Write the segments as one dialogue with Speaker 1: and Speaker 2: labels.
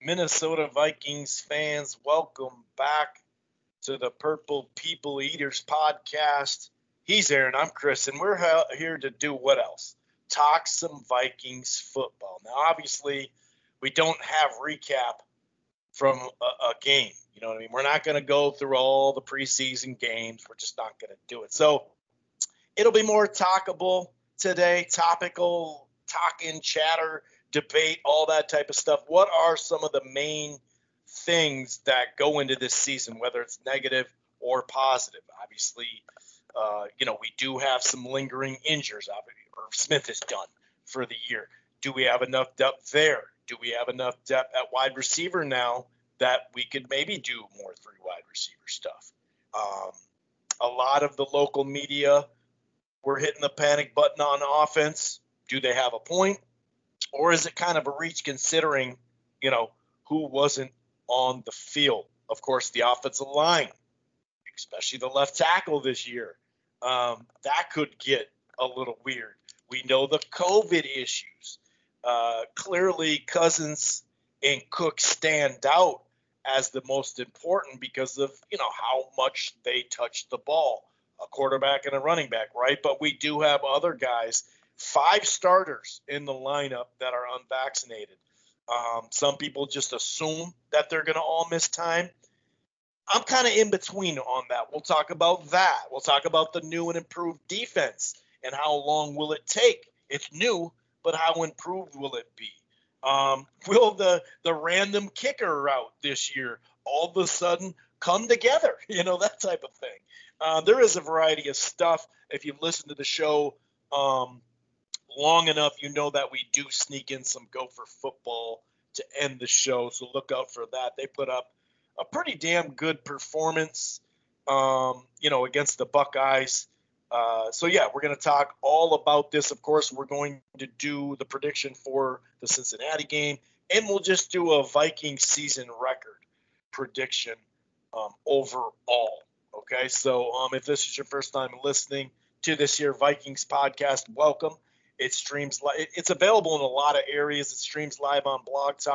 Speaker 1: Minnesota Vikings fans, welcome back to the Purple People Eaters podcast. He's Aaron, I'm Chris, and we're here to do what else? Talk some Vikings football. Now, obviously, we don't have recap from a game. You know what I mean? We're not going to go through all the preseason games. We're just not going to do it. So it'll be more talkable today, topical, talking, chatter, debate, all that type of stuff. What are some of the main things that go into this season, whether it's negative or positive? Obviously, we do have some lingering injuries. Irv Smith is done for the year. Do we have enough depth there? Do we have enough depth at wide receiver now that we could maybe do more three wide receiver stuff? A lot of the local media were hitting the panic button on offense. Do they have a point? Or is it kind of a reach considering, who wasn't on the field? Of course, the offensive line, especially the left tackle this year, that could get a little weird. We know the COVID issues. Clearly, Cousins and Cook stand out as the most important because of, how much they touch the ball, a quarterback and a running back, right? But we do have other guys, 5 starters in the lineup that are unvaccinated. Some people just assume that they're going to all miss time. I'm kind of in between on that. We'll talk about that. We'll talk about the new and improved defense and how long will it take. It's new, but how improved will it be? Will the random kicker route this year all of a sudden come together? That type of thing. There is a variety of stuff. If you've listened to the show long enough, you know that we do sneak in some Gopher football to end the show, so look out for that. They put up a pretty damn good performance, against the Buckeyes. We're going to talk all about this. Of course, we're going to do the prediction for the Cincinnati game, and we'll just do a Viking season record prediction overall. Okay, so if this is your first time listening to this here Vikings podcast, welcome. It streams. It's available in a lot of areas. It streams live on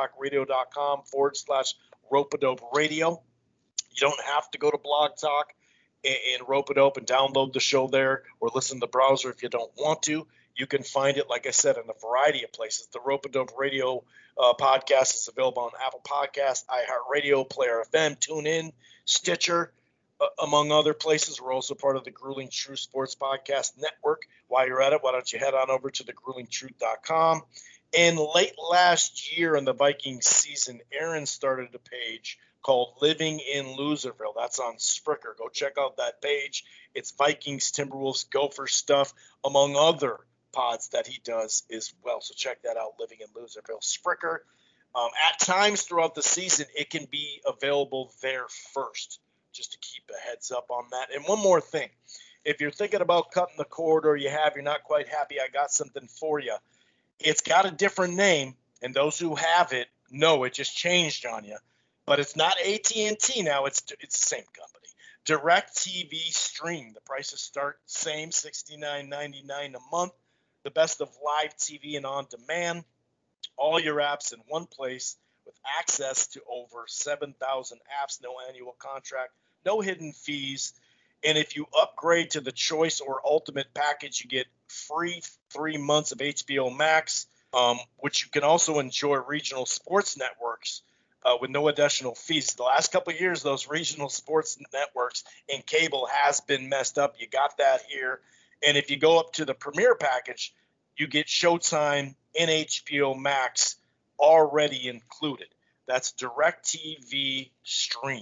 Speaker 1: blogtalkradio.com/Rope-A-Dope Radio. You don't have to go to Blog Talk and Rope-A-Dope and download the show there or listen to the browser if you don't want to. You can find it, like I said, in a variety of places. The Rope-A-Dope Radio podcast is available on Apple Podcasts, iHeartRadio, Player FM, TuneIn, Stitcher, among other places. We're also part of the Grueling Truth Sports Podcast Network. While you're at it, why don't you head on over to thegruelingtruth.com. And late last year in the Vikings season, Aaron started a page called Living in Loserville. That's on Spreaker. Go check out that page. It's Vikings, Timberwolves, Gopher stuff, among other pods that he does as well. So check that out, Living in Loserville, Spreaker. At times throughout the season, it can be available there first, just to keep a heads up on that. And one more thing. If you're thinking about cutting the cord or you're not quite happy, I got something for you. It's got a different name, and those who have it know it just changed on you. But it's not AT&T now. It's the same company. DirecTV Stream. The prices start same, $69.99 a month. The best of live TV and on demand. All your apps in one place with access to over 7,000 apps. No annual contract. No hidden fees. And if you upgrade to the Choice or Ultimate package, you get free 3 months of HBO Max, which you can also enjoy regional sports networks with no additional fees. The last couple of years, those regional sports networks and cable has been messed up. You got that here. And if you go up to the Premier package, you get Showtime and HBO Max already included. That's DirecTV Stream.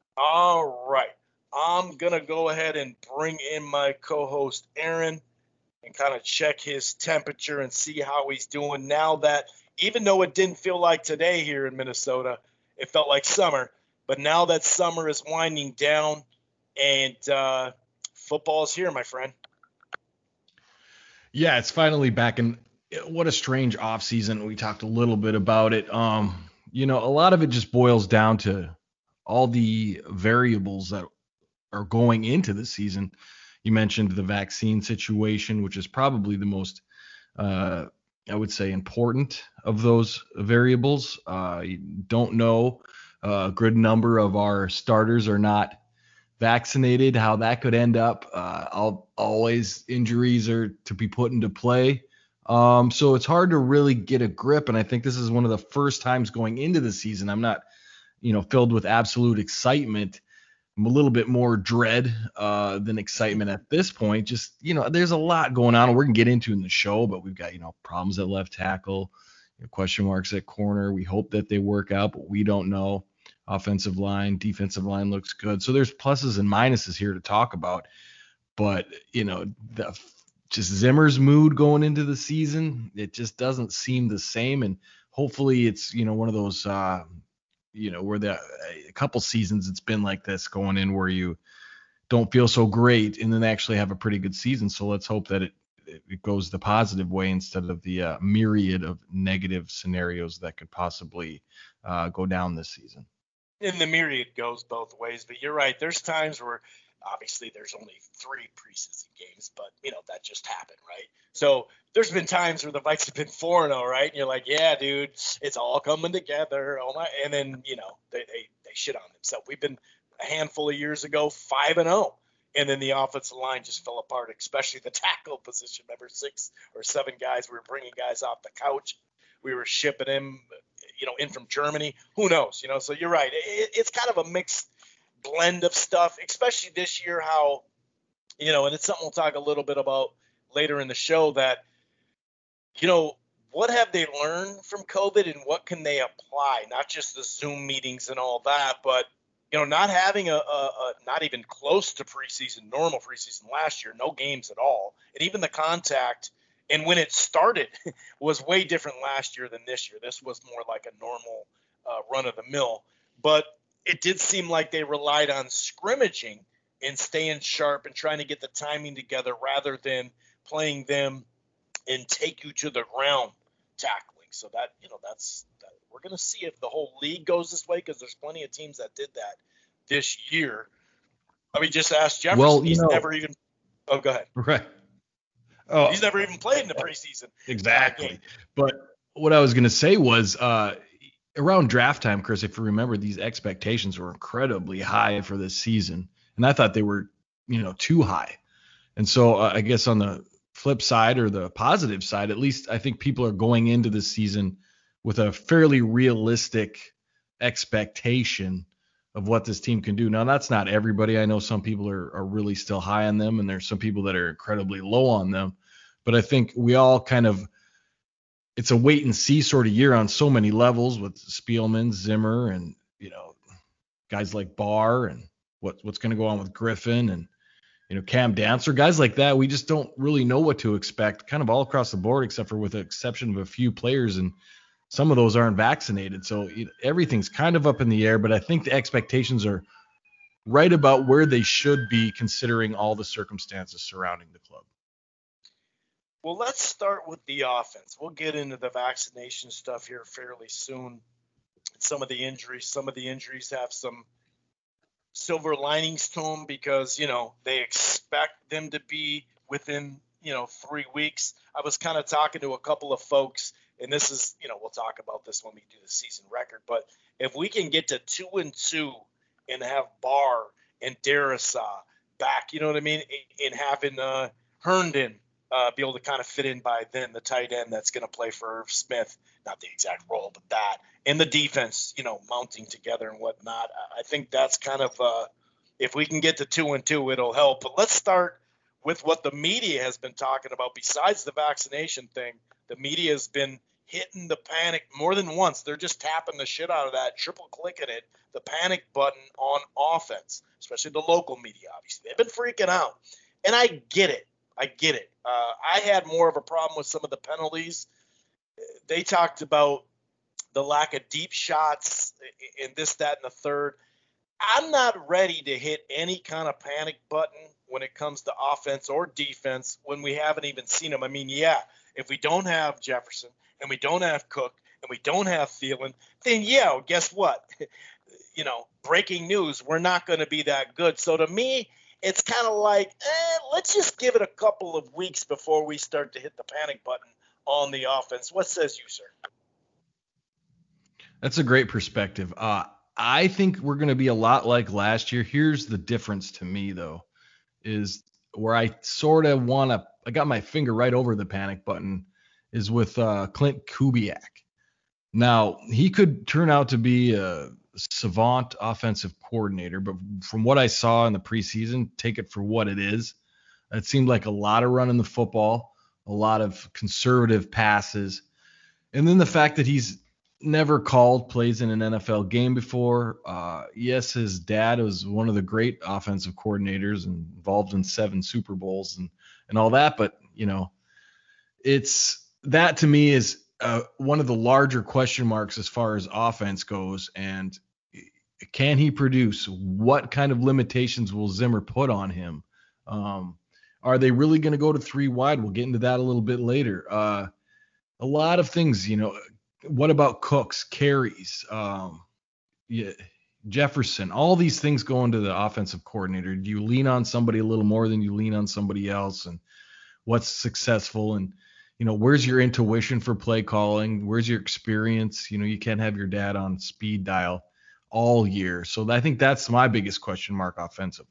Speaker 1: All right. I'm going to go ahead and bring in my co-host, Aaron, and kind of check his temperature and see how he's doing now that, even though it didn't feel like today here in Minnesota, it felt like summer. But now that summer is winding down and football is here, my friend.
Speaker 2: Yeah, it's finally back. And what a strange offseason. We talked a little bit about it. A lot of it just boils down to all the variables that are going into the season. You mentioned the vaccine situation, which is probably the most I would say, important of those variables. You don't know a good number of our starters are not vaccinated, how that could end up. Always injuries are to be put into play. So it's hard to really get a grip. And I think this is one of the first times going into the season I'm not, filled with absolute excitement. I'm a little bit more dread than excitement at this point. Just, there's a lot going on we're going to get into in the show, but we've got, problems at left tackle, question marks at corner. We hope that they work out, but we don't know. Offensive line, defensive line looks good. So there's pluses and minuses here to talk about. But, just Zimmer's mood going into the season, it just doesn't seem the same. And hopefully it's, one of those, where a couple seasons it's been like this going in where you don't feel so great and then actually have a pretty good season. So let's hope that it goes the positive way instead of the myriad of negative scenarios that could possibly go down this season.
Speaker 1: And the myriad goes both ways, but you're right. There's times where obviously there's only 3 preseason games, but that just happened, right? So there's been times where the Vikes have been 4-0, right? And you're like, yeah, dude, it's all coming together. Oh my! And then they shit on themselves. We've been a handful of years ago 5-0, and then the offensive line just fell apart, especially the tackle position. Remember, 6 or 7 guys. We were bringing guys off the couch. We were shipping him, in from Germany. Who knows? So you're right. It's kind of a mixed blend of stuff, especially this year. How, and it's something we'll talk a little bit about later in the show. That, what have they learned from COVID and what can they apply? Not just the Zoom meetings and all that, but not having a not even close to normal preseason last year, no games at all, and even the contact. And when it started was way different last year than this year. This was more like a normal run of the mill. But it did seem like they relied on scrimmaging and staying sharp and trying to get the timing together rather than playing them and take you to the ground tackling. So that, we're going to see if the whole league goes this way, because there's plenty of teams that did that this year. I mean, just ask Jefferson.
Speaker 2: Well,
Speaker 1: he's never even – oh, go ahead.
Speaker 2: Right. Oh,
Speaker 1: he's never even played in the preseason.
Speaker 2: Exactly. But what I was going to say was around draft time, Chris, if you remember, these expectations were incredibly high for this season. And I thought they were, too high. And so I guess on the flip side, or the positive side, at least I think people are going into this season with a fairly realistic expectation of what this team can do. Now, that's not everybody. I know some people are really still high on them, and there's some people that are incredibly low on them. But I think we all it's a wait and see sort of year on so many levels with Spielman, Zimmer, and, guys like Barr, and what's going to go on with Griffin and, Cam Dantzler, guys like that. We just don't really know what to expect kind of all across the board, except for with the exception of a few players. And some of those aren't vaccinated. So everything's kind of up in the air, but I think the expectations are right about where they should be considering all the circumstances surrounding the club.
Speaker 1: Well, let's start with the offense. We'll get into the vaccination stuff here fairly soon. Some of the injuries have some silver linings to them because, they expect them to be within, 3 weeks. I was kind of talking to a couple of folks, and this is, we'll talk about this when we do the season record, but if we can get to 2-2 and have Barr and Darrisaw back, you know what I mean, and having Herndon be able to kind of fit in by then, the tight end that's going to play for Irv Smith, not the exact role, but that, and the defense, mounting together and whatnot. I think that's kind of, if we can get to 2-2, it'll help. But let's start with what the media has been talking about. Besides the vaccination thing, the media has been hitting the panic more than once. They're just tapping the shit out of that, triple clicking it, the panic button on offense, especially the local media, obviously. They've been freaking out. And I get it. I had more of a problem with some of the penalties. They talked about the lack of deep shots and this, that, and the third. I'm not ready to hit any kind of panic button when it comes to offense or defense when we haven't even seen them. I mean, yeah, if we don't have Jefferson and we don't have Cook and we don't have Thielen, then yeah, guess what? Breaking news, we're not going to be that good. So to me, it's kind of like, let's just give it a couple of weeks before we start to hit the panic button on the offense. What says you, sir?
Speaker 2: That's a great perspective. I think we're going to be a lot like last year. Here's the difference to me, though, is where I sort of I got my finger right over the panic button, is with Clint Kubiak. Now, he could turn out to be a savant offensive coordinator, but from what I saw in the preseason, take it for what it is. It seemed like a lot of running the football, a lot of conservative passes, and then the fact that he's never called plays in an NFL game before. Yes, his dad was one of the great offensive coordinators and involved in 7 Super Bowls and all that, but it's that to me is one of the larger question marks as far as offense goes. And can he produce? What kind of limitations will Zimmer put on him? Are they really going to go to 3 wide? We'll get into that a little bit later. A lot of things, what about Cooks, carries, Jefferson, all these things go into the offensive coordinator. Do you lean on somebody a little more than you lean on somebody else? And what's successful? And, where's your intuition for play calling? Where's your experience? You can't have your dad on speed dial all year. So I think that's my biggest question mark offensively.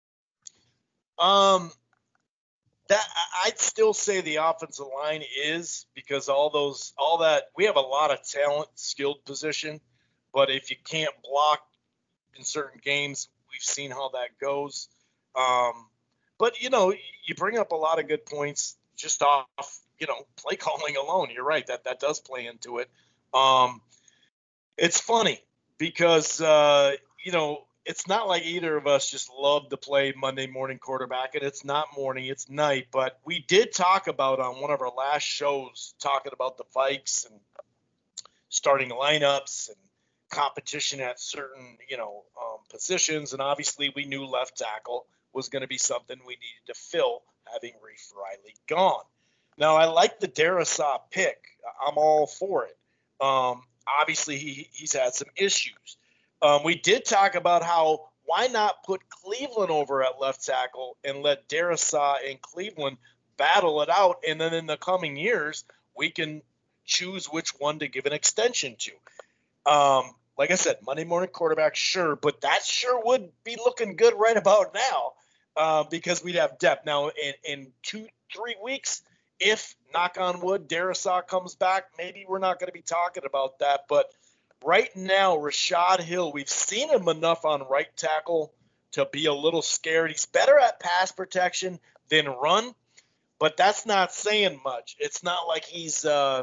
Speaker 1: That I'd still say the offensive line is, because all that we have a lot of talent, skilled position, but if you can't block in certain games, we've seen how that goes. But you bring up a lot of good points just off play calling alone. You're right, that does play into it. It's funny because it's not like either of us just love to play Monday morning quarterback, and it's not morning, it's night. But we did talk about on one of our last shows, talking about the Vikes and starting lineups and competition at certain, positions. And obviously we knew left tackle was going to be something we needed to fill, having Reef Riley gone. Now, I like the Darrisaw pick. I'm all for it. Obviously he's had some issues. We did talk about why not put Cleveland over at left tackle and let Darrisaw and Cleveland battle it out, and then in the coming years we can choose which one to give an extension to. Like I said, Monday morning quarterback, sure, but that sure would be looking good right about now because we'd have depth. Now, in 2-3 weeks, if, knock on wood, Darrisaw comes back, maybe we're not going to be talking about that, but right now, Rashad Hill, we've seen him enough on right tackle to be a little scared. He's better at pass protection than run, but that's not saying much. It's not like he's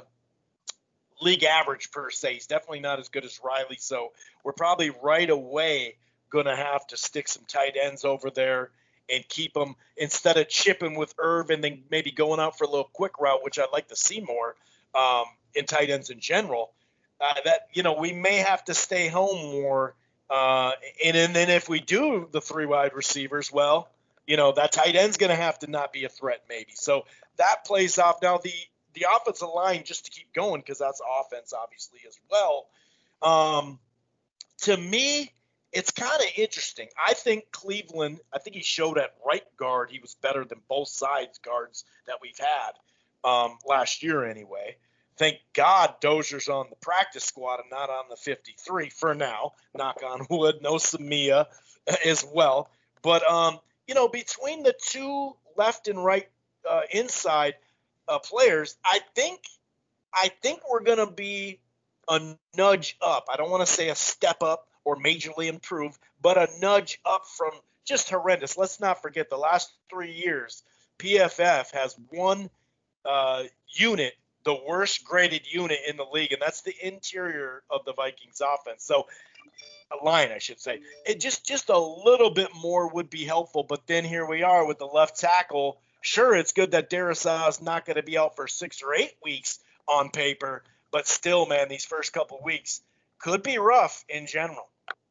Speaker 1: league average per se. He's definitely not as good as Riley, so we're probably right away going to have to stick some tight ends over there and keep them, instead of chipping with Irv and then maybe going out for a little quick route, which I'd like to see more in tight ends in general. We may have to stay home more. And then if we do the 3 wide receivers, well, that tight end's going to have to not be a threat maybe. So that plays off. Now, the offensive line, just to keep going, because that's offense obviously as well. To me, it's kind of interesting. I think Cleveland, he showed at right guard he was better than both sides guards that we've had last year anyway. Thank God Dozier's on the practice squad and not on the 53 for now. Knock on wood. No Samia as well. But, between the 2 left and right inside players, I think we're going to be a nudge up. I don't want to say a step up or majorly improve, but a nudge up from just horrendous. Let's not forget the last 3 years, PFF has one unit, the worst graded unit in the league, and that's the interior of the Vikings offense. So a line, I should say. It just a little bit more would be helpful, but then here we are with the left tackle. Sure, it's good that Darrisaw is not going to be out for 6 or 8 weeks on paper, but still, man, these first couple weeks could be rough in general.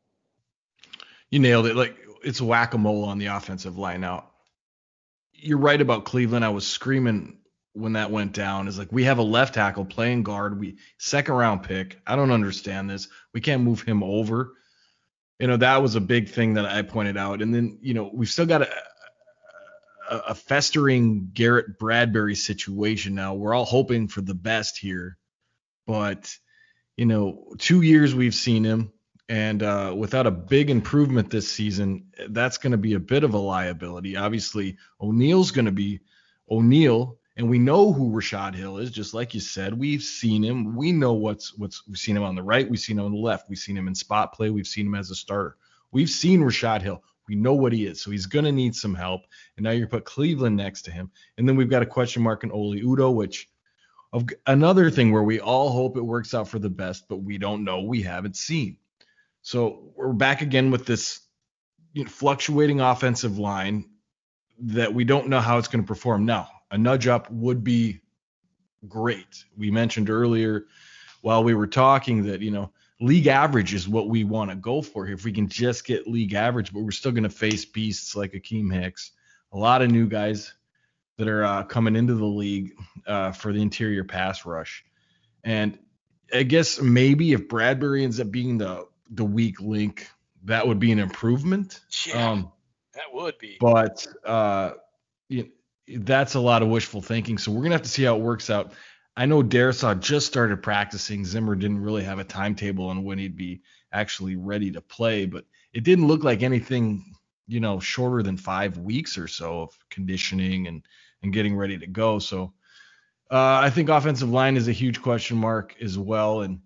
Speaker 2: You nailed it. Like, it's whack-a-mole on the offensive line. Now, you're right about Cleveland. I was screaming when that went down. Is like, we have a left tackle playing guard. Second round pick. I don't understand this. We can't move him over. That was a big thing that I pointed out. And then, we've still got a festering Garrett Bradbury situation now. We're all hoping for the best here, but 2 years we've seen him, and without a big improvement this season, that's going to be a bit of a liability. Obviously, O'Neal's going to be O'Neal, and we know who Rashad Hill is. Just like you said, we've seen him. We know we've seen him on the right. We've seen him on the left. We've seen him in spot play. We've seen him as a starter. We've seen Rashad Hill. We know what he is, so he's going to need some help. And now you put Cleveland next to him, and then we've got a question mark in Oli Udoh, which another thing where we all hope it works out for the best, but we don't know. We haven't seen. So we're back again with this fluctuating offensive line that we don't know how it's going to perform. Now, a nudge up would be great. We mentioned earlier while we were talking that, league average is what we want to go for here. If we can just get league average, but we're still going to face beasts like Akeem Hicks, a lot of new guys that are coming into the league for the interior pass rush. And I guess maybe if Bradbury ends up being the weak link, that would be an improvement.
Speaker 1: Yeah, that would be.
Speaker 2: But that's a lot of wishful thinking. So we're going to have to see how it works out. I know Darrisaw just started practicing. Zimmer didn't really have a timetable on when he'd be actually ready to play, but it didn't look like anything, shorter than 5 weeks or so of conditioning and getting ready to go. So I think offensive line is a huge question mark as well. And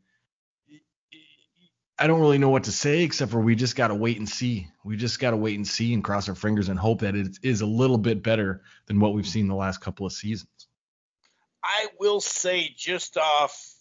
Speaker 2: I don't really know what to say except for we just got to wait and see. We just got to wait and see and cross our fingers and hope that it is a little bit better than what we've seen the last couple of seasons.
Speaker 1: I will say just off,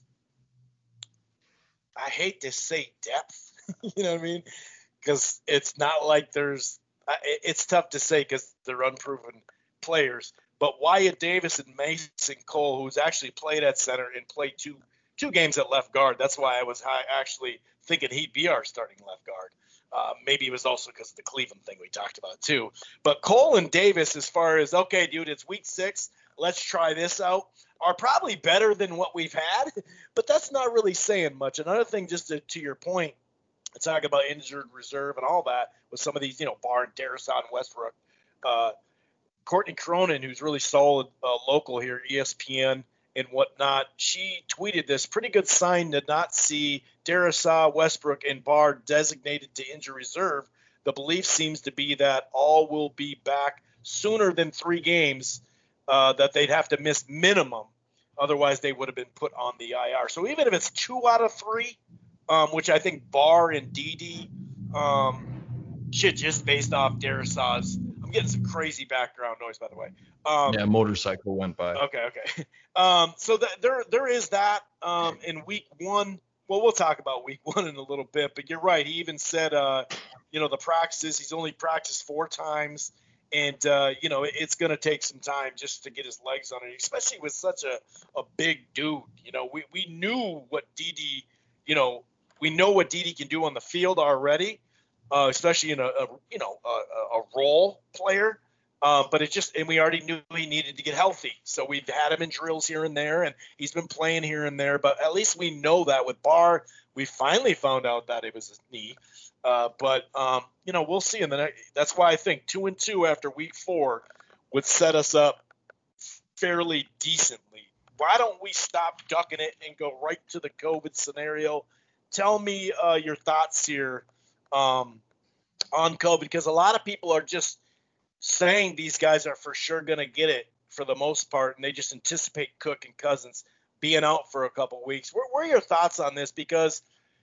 Speaker 1: I hate to say depth, you know what I mean? Because it's not like it's tough to say because they're unproven players. But Wyatt Davis and Mason Cole, who's actually played at center and played two games at left guard. That's why I was actually thinking he'd be our starting left guard. Maybe it was also because of the Cleveland thing we talked about too. But Cole and Davis, as far as, okay, dude, it's week 6, let's try this out, are probably better than what we've had. But that's not really saying much. Another thing, just to your point, talking about injured reserve and all that, with some of these, Barr and Darrisaw and Westbrook, Courtney Cronin, who's really solid local here, ESPN and whatnot, she tweeted this: pretty good sign to not see Darrisaw, Westbrook, and Barr designated to injury reserve. The belief seems to be that all will be back sooner than 3 games, that they'd have to miss minimum. Otherwise, they would have been put on the IR. So even if it's 2 out of 3, which I think Barr and Dede, just based off Darrisaw's, I'm getting some crazy background noise, by the way.
Speaker 2: Motorcycle went by.
Speaker 1: Okay. So there is that in week 1. Well, we'll talk about week 1 in a little bit, but you're right. He even said, the practices, he's only practiced 4 times. And, it's going to take some time just to get his legs on it, especially with such a big dude. We knew what Dede, we know what Dede can do on the field already, especially in a role player. But and we already knew he needed to get healthy. So we've had him in drills here and there, and he's been playing here and there. But at least we know that with Barr, we finally found out that it was his knee. But we'll see. That's why I think 2-2 after week 4 would set us up fairly decently. Why don't we stop ducking it and go right to the COVID scenario? Tell me your thoughts here on COVID, because a lot of people are just saying these guys are for sure going to get it for the most part, and they just anticipate Cook and Cousins being out for a couple weeks. What are your thoughts on this? Because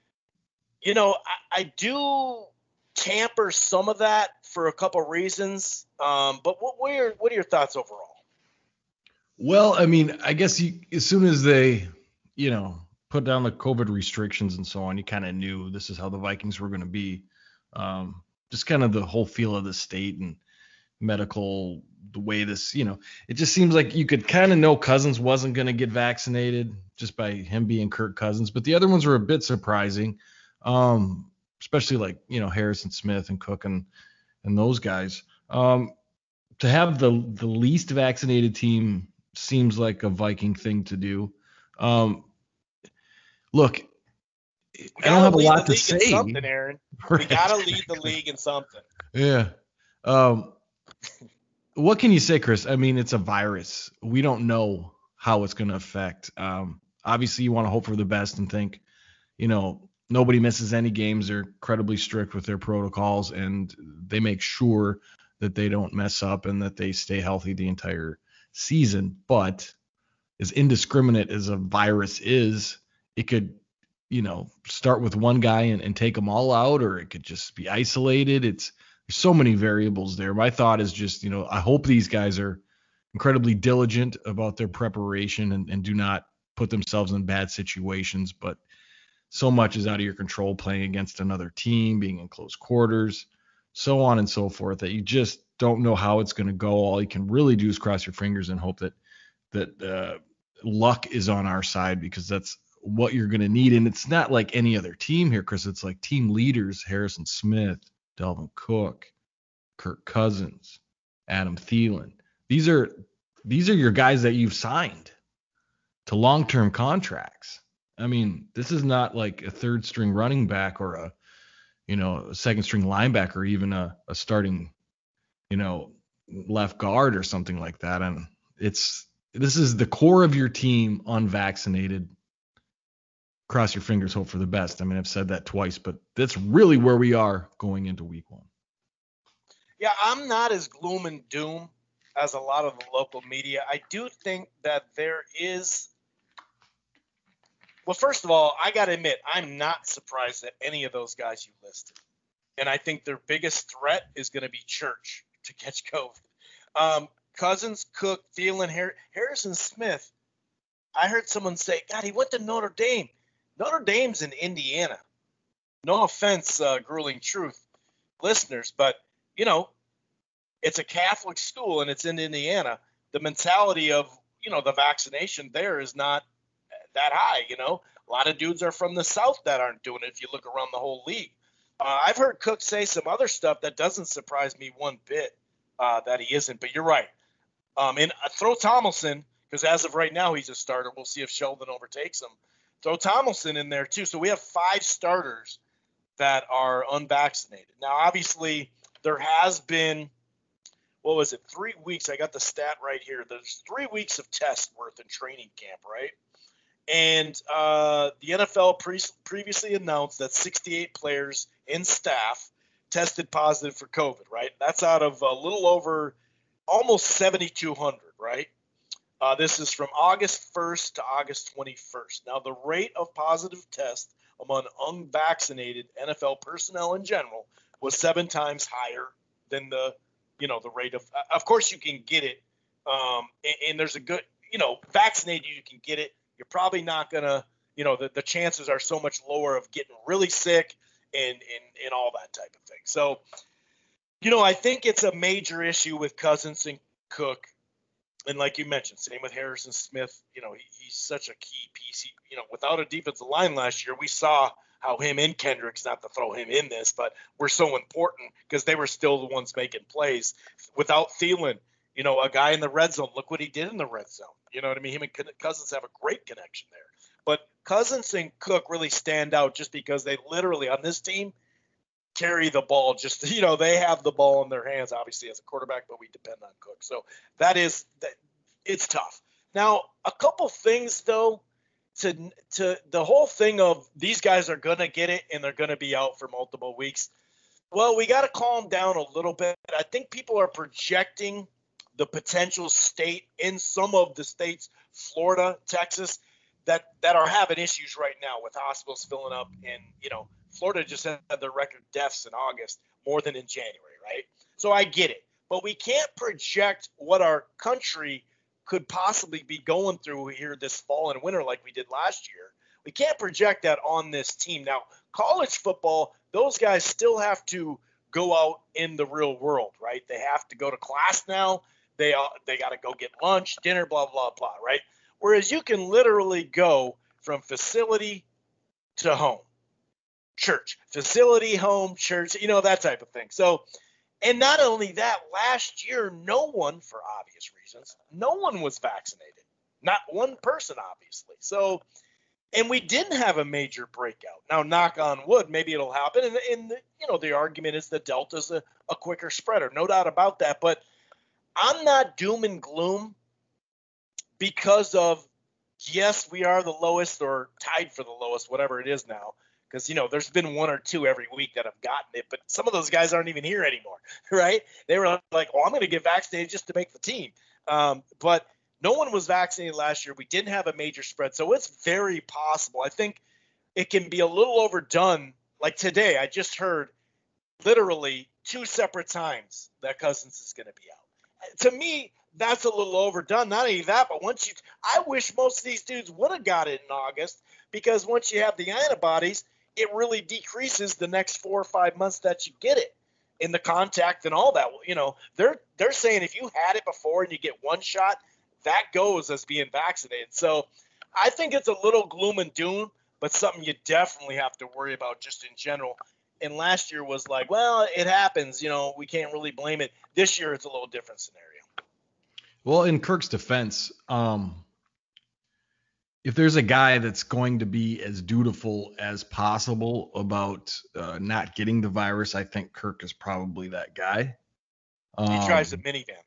Speaker 1: I do tamper some of that for a couple reasons. But what are your thoughts overall?
Speaker 2: Well, I mean, I guess as soon as they, put down the COVID restrictions and so on, you kind of knew this is how the Vikings were going to be. Just kind of the whole feel of the state and medical, the way this, it just seems like you could kind of know Cousins wasn't going to get vaccinated just by him being Kirk Cousins. But the other ones were a bit surprising. Especially like, Harrison Smith and Cook and those guys. To have the least vaccinated team seems like a Viking thing to do. Look, I don't have a lot to say.
Speaker 1: Something, Aaron. Right. We got to lead the league in something.
Speaker 2: Yeah. what can you say, Chris? I mean, it's a virus. We don't know how it's going to affect. Obviously, you want to hope for the best and think, nobody misses any games. They're incredibly strict with their protocols, and they make sure that they don't mess up and that they stay healthy the entire season. But as indiscriminate as a virus is, it could, start with one guy and take them all out, or it could just be isolated. There's so many variables there. My thought is just, I hope these guys are incredibly diligent about their preparation and do not put themselves in bad situations. But so much is out of your control, playing against another team, being in close quarters, so on and so forth, that you just don't know how it's going to go. All you can really do is cross your fingers and hope that luck is on our side, because that's what you're going to need. And it's not like any other team here, Chris. It's like team leaders: Harrison Smith, Dalvin Cook, Kirk Cousins, Adam Thielen. These are your guys that you've signed to long-term contracts. I mean, this is not like a third string running back or a second string linebacker, or even a starting, left guard or something like that. And this is the core of your team, unvaccinated. Cross your fingers, hope for the best. I mean, I've said that twice, but that's really where we are going into week one.
Speaker 1: Yeah, I'm not as gloom and doom as a lot of the local media. I do think that there is. Well, first of all, I got to admit, I'm not surprised at any of those guys you listed. And I think their biggest threat is going to be Church to catch COVID. Cousins, Cook, Thielen, Harrison Smith. I heard someone say, God, he went to Notre Dame. Notre Dame's in Indiana. No offense, grueling truth listeners, but, it's a Catholic school and it's in Indiana. The mentality of, the vaccination there is not that high. A lot of dudes are from the South that aren't doing it if you look around the whole league. I've heard Cook say some other stuff that doesn't surprise me one bit, that he isn't, but you're right. And throw Tomlinson, because as of right now, he's a starter. We'll see if Sheldon overtakes him. Throw Tomlinson in there too. So we have 5 starters that are unvaccinated. Now, obviously, there has been, 3 weeks? I got the stat right here. There's 3 weeks of tests worth in training camp, right? And the NFL previously announced that 68 players and staff tested positive for COVID, right? That's out of a little over almost 7,200, right? This is from August 1st to August 21st. Now, the rate of positive tests among unvaccinated NFL personnel in general was 7 times higher than the rate of course you can get it. And there's a good, vaccinated, you can get it. You're probably not going to, the chances are so much lower of getting really sick and all that type of thing. So, I think it's a major issue with Cousins and Cook. And like you mentioned, same with Harrison Smith. He's such a key piece. Without a defensive line last year, we saw how him and Kendricks, not to throw him in this, but were so important because they were still the ones making plays. Without Thielen, a guy in the red zone, look what he did in the red zone. You know what I mean? Him and Cousins have a great connection there. But Cousins and Cook really stand out just because they literally, on this team, carry the ball. Just, they have the ball in their hands, obviously, as a quarterback, but we depend on Cook. So it's tough. Now, a couple things, though, to the whole thing of these guys are going to get it and they're going to be out for multiple weeks. Well, we got to calm down a little bit. I think people are projecting the potential state in some of the states, Florida, Texas, that are having issues right now with hospitals filling up. And, Florida just had their record deaths in August more than in January, right? So I get it. But we can't project what our country could possibly be going through here this fall and winter like we did last year. We can't project that on this team. Now, college football, those guys still have to go out in the real world, right? They have to go to class now. They got to go get lunch, dinner, blah, blah, blah, right? Whereas you can literally go from facility to home, church, facility, home, church, that type of thing. So, and not only that, last year, no one, for obvious reasons, no one was vaccinated. Not one person, obviously. So, and we didn't have a major breakout. Now, knock on wood, maybe it'll happen. And the argument is the Delta's a quicker spreader. No doubt about that. But I'm not doom and gloom because of, yes, we are the lowest or tied for the lowest, whatever it is now. Because, there's been one or two every week that have gotten it, but some of those guys aren't even here anymore, right? They were like, I'm going to get vaccinated just to make the team. But no one was vaccinated last year. We didn't have a major spread, so it's very possible. I think it can be a little overdone. Like today, I just heard literally 2 separate times that Cousins is going to be out. To me, that's a little overdone. Not only that, but I wish most of these dudes would have got it in August, because once you have the antibodies, it really decreases the next 4 or 5 months that you get it in the contact and all that. They're saying if you had it before and you get one shot, that goes as being vaccinated. So I think it's a little gloom and doom, but something you definitely have to worry about just in general. And last year was like, well, it happens. We can't really blame it. This year it's a little different scenario.
Speaker 2: Well, in Kirk's defense, if there's a guy that's going to be as dutiful as possible about not getting the virus, I think Kirk is probably that guy.
Speaker 1: He drives a minivan.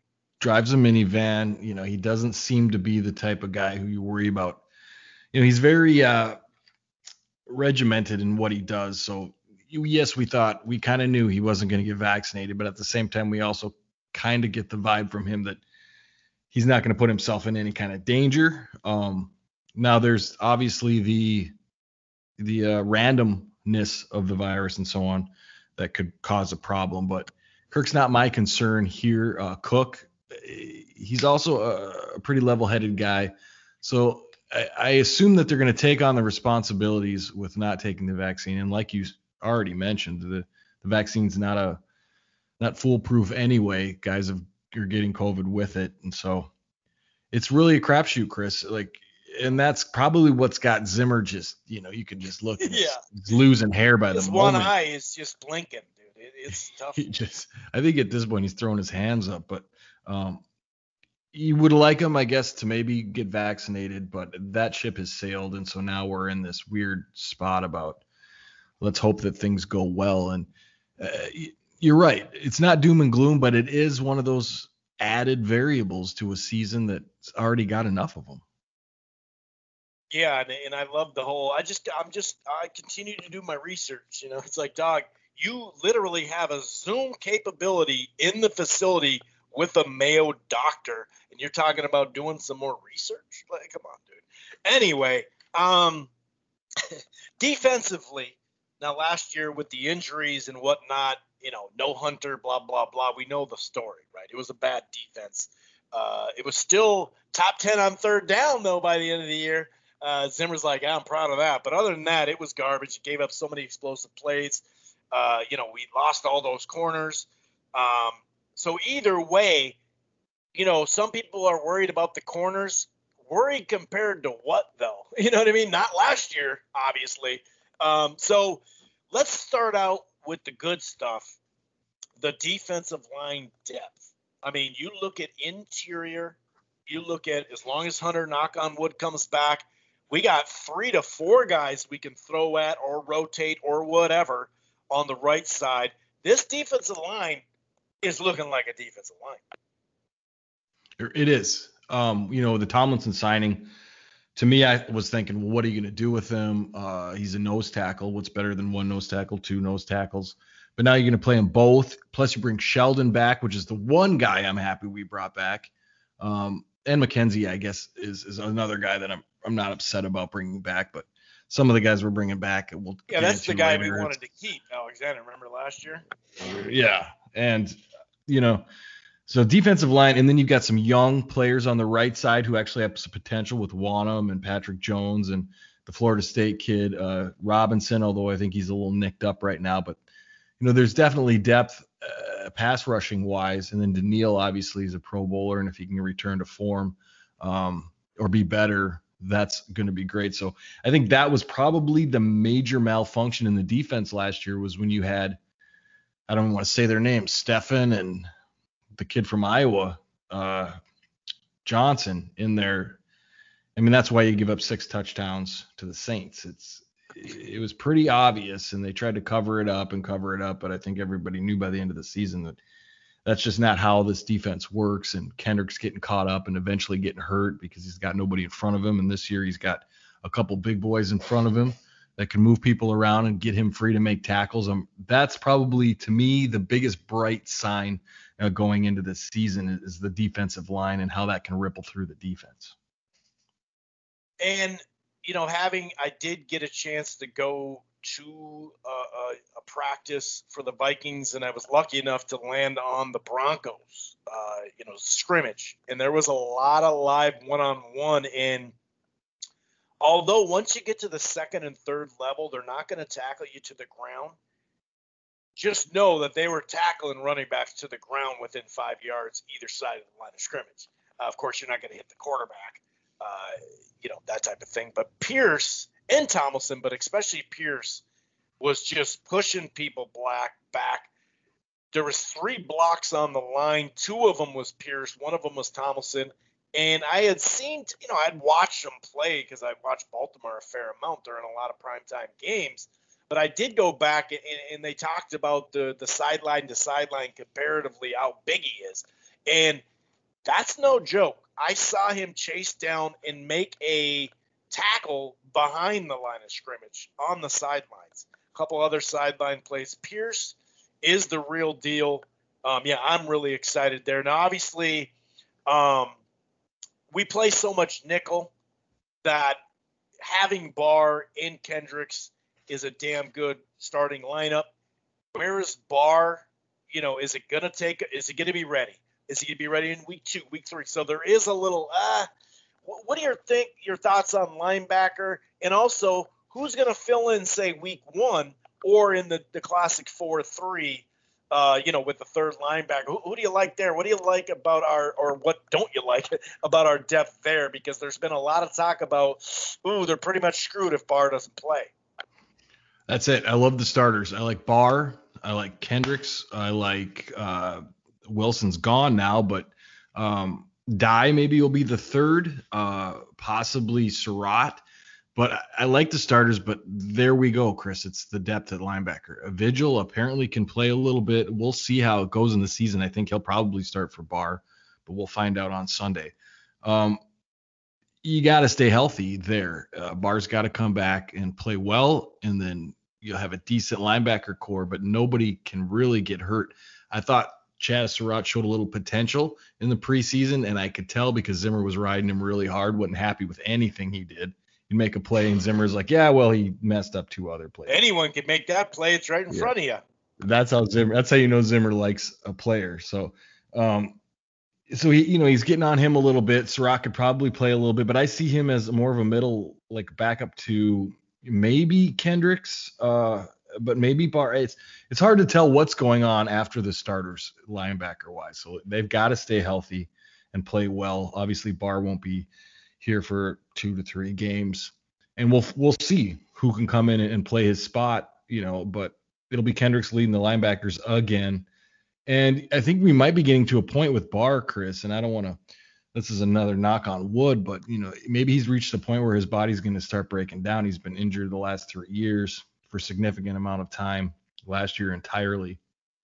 Speaker 2: He doesn't seem to be the type of guy who you worry about. He's very regimented in what he does. So, yes, we kind of knew he wasn't going to get vaccinated, but at the same time, we also kind of get the vibe from him that he's not going to put himself in any kind of danger. Now there's obviously the randomness of the virus and so on that could cause a problem, but Kirk's not my concern here. Cook, he's also a pretty level-headed guy. So I assume that they're going to take on the responsibilities with not taking the vaccine. And like you already mentioned, the vaccine's not foolproof anyway. Guys are getting COVID with it. And so it's really a crapshoot, Chris. And that's probably what's got Zimmer just, you can just look, he's losing hair by the moment.
Speaker 1: One eye is just blinking, dude. It's tough.
Speaker 2: I think at this point he's throwing his hands up, but you would like him, I guess, to maybe get vaccinated, but that ship has sailed. And so now we're in this weird spot about, let's hope that things go well. And you're right. It's not doom and gloom, but it is one of those added variables to a season that's already got enough of them.
Speaker 1: Yeah, and I love the whole. I continue to do my research. It's like, dog, you literally have a Zoom capability in the facility with a Mayo doctor, and you're talking about doing some more research. Like, come on, dude. Anyway, defensively, now last year with the injuries and whatnot, no Hunter, blah blah blah. We know the story, right? It was a bad defense. It was still top 10 on third down though by the end of the year. Zimmer's like, I'm proud of that. But other than that, it was garbage. He gave up so many explosive plays. We lost all those corners. So either way, some people are worried about the corners. Worried compared to what, though? You know what I mean? Not last year, obviously. So let's start out with the good stuff. The defensive line depth. I mean, you look at interior. You look at, as long as Hunter, knock on wood, comes back, we got 3 to 4 guys we can throw at or rotate or whatever on the right side. This defensive line is looking like a defensive line.
Speaker 2: It is. The Tomlinson signing, to me, I was thinking, well, what are you going to do with him? He's a nose tackle. What's better than one nose tackle, 2 nose tackles? But now you're going to play them both. Plus you bring Sheldon back, which is the one guy I'm happy we brought back. And McKenzie, I guess, is another guy that I'm not upset about bringing back, but some of the guys we're bringing back,
Speaker 1: that's the guy we wanted to keep, Alexander. Remember last year?
Speaker 2: Yeah, and so defensive line, and then you've got some young players on the right side who actually have some potential with Wanham and Patrick Jones and the Florida State kid Robinson, although I think he's a little nicked up right now, but there's definitely depth pass rushing wise, and then Daniil obviously is a Pro Bowler, and if he can return to form or be better, that's going to be great. So I think that was probably the major malfunction in the defense last year, was when you had, I don't even want to say their names, Stefan and the kid from Iowa, Johnson, in there. I mean, that's why you give up 6 touchdowns to the Saints. It was pretty obvious, and they tried to cover it up, but I think everybody knew by the end of the season that that's just not how this defense works. And Kendrick's getting caught up and eventually getting hurt because he's got nobody in front of him. And this year he's got a couple big boys in front of him that can move people around and get him free to make tackles. That's probably, to me, the biggest bright sign going into this season is the defensive line and how that can ripple through the defense.
Speaker 1: And, I did get a chance to go to a practice for the Vikings, and I was lucky enough to land on the Broncos, scrimmage. And there was a lot of live one-on-one. And although once you get to the second and third level, they're not going to tackle you to the ground. Just know that they were tackling running backs to the ground within 5 yards either side of the line of scrimmage. Of course, you're not going to hit the quarterback, that type of thing. But Pierce and Tomlinson, but especially Pierce, was just pushing people back. There was 3 blocks on the line. 2 of them was Pierce. 1 of them was Tomlinson. And I had seen, I'd watched them play because I watched Baltimore a fair amount during a lot of primetime games. But I did go back, and they talked about the sideline to sideline comparatively, how big he is. And that's no joke. I saw him chase down and make a tackle behind the line of scrimmage on the sidelines. A couple other sideline plays. Pierce is the real deal. I'm really excited there. Now, obviously, we play so much nickel that having Barr in Kendricks is a damn good starting lineup. Where is Barr? Is it going to be ready? Is he going to be ready in week 2, week 3? So there is a little, what do your thoughts on linebacker? And also, who's going to fill in, say, week 1 or in the classic 4-3, with the third linebacker? Who do you like there? What do you like about or what don't you like about our depth there? Because there's been a lot of talk about, they're pretty much screwed if Barr doesn't play.
Speaker 2: That's it. I love the starters. I like Barr. I like Kendricks. I like Wilson's gone now, but Dye maybe will be the third, possibly Surratt. But I like the starters, but there we go, Chris. It's the depth at linebacker. Vigil apparently can play a little bit. We'll see how it goes in the season. I think he'll probably start for Barr, but we'll find out on Sunday. You got to stay healthy there. Barr's got to come back and play well, and then you'll have a decent linebacker core, but nobody can really get hurt. I thought Chaz Surratt showed a little potential in the preseason, and I could tell because Zimmer was riding him really hard, wasn't happy with anything he did. He'd make a play, and Zimmer's like, yeah, well, he messed up 2 other plays.
Speaker 1: Anyone can make that play. It's right in front of you.
Speaker 2: That's how you know Zimmer likes a player. So he's getting on him a little bit. Surratt could probably play a little bit, but I see him as more of a middle, like backup to maybe Kendricks, but maybe Barr. It's hard to tell what's going on after the starters linebacker wise. So they've got to stay healthy and play well. Obviously, Barr won't be here for 2 to 3 games, and we'll see who can come in and play his spot. But it'll be Kendricks leading the linebackers again. And I think we might be getting to a point with Barr, Chris, and I don't want to. This is another knock on wood, but maybe he's reached a point where his body's going to start breaking down. He's been injured the last 3 years for a significant amount of time. Last year entirely.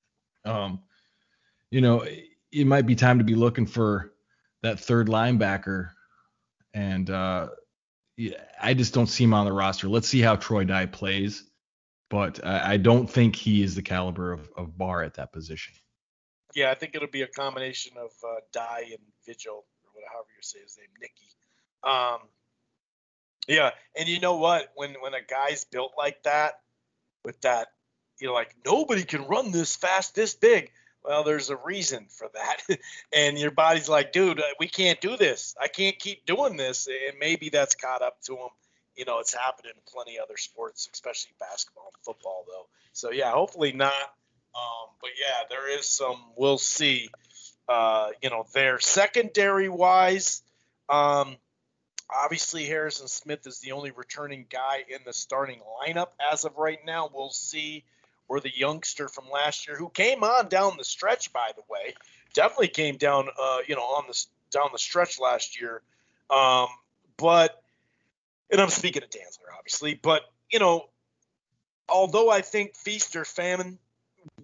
Speaker 2: It might be time to be looking for that third linebacker, and I just don't see him on the roster. Let's see how Troy Dye plays, but I don't think he is the caliber of Barr at that position.
Speaker 1: Yeah, I think it'll be a combination of Dye and Vigil, or however you say his name, Nicky. Yeah, and you know what? When a guy's built like that, with that, like nobody can run this fast, this big. Well, there's a reason for that. And your body's like, dude, we can't do this. I can't keep doing this. And maybe that's caught up to him. It's happened in plenty of other sports, especially basketball and football, though. So, yeah, hopefully not. But, yeah, there is some we'll see, there. Secondary-wise, obviously Harrison Smith is the only returning guy in the starting lineup as of right now. We'll see. Or the youngster from last year who came on down the stretch, by the way, definitely came down, down the stretch last year. But, and I'm speaking of Dantzler, obviously, but, although I think feast or famine,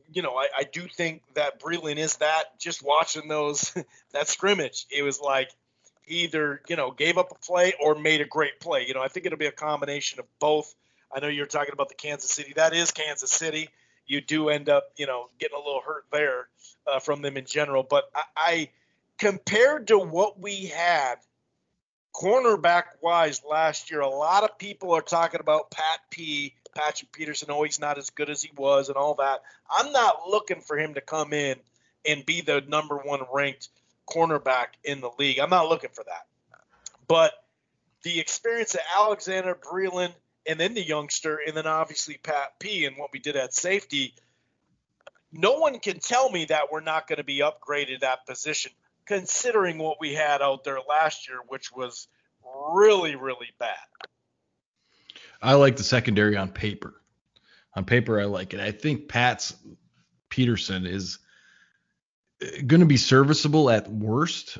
Speaker 1: I do think that Breland is that. Just watching that scrimmage, it was like he either, gave up a play or made a great play. I think it'll be a combination of both. I know you're talking about the Kansas City. That is Kansas City. You do end up, getting a little hurt there from them in general. But I compared to what we had cornerback-wise last year, a lot of people are talking about Patrick Peterson. Oh, he's not as good as he was and all that. I'm not looking for him to come in and be the number one ranked cornerback in the league. I'm not looking for that. But the experience of Alexander Breland and then the youngster and then obviously Pat P and what we did at safety, no one can tell me that we're not going to be upgraded at that position, considering what we had out there last year, which was really, really bad.
Speaker 2: I like the secondary on paper. On paper, I like it. I think Peterson is going to be serviceable at worst.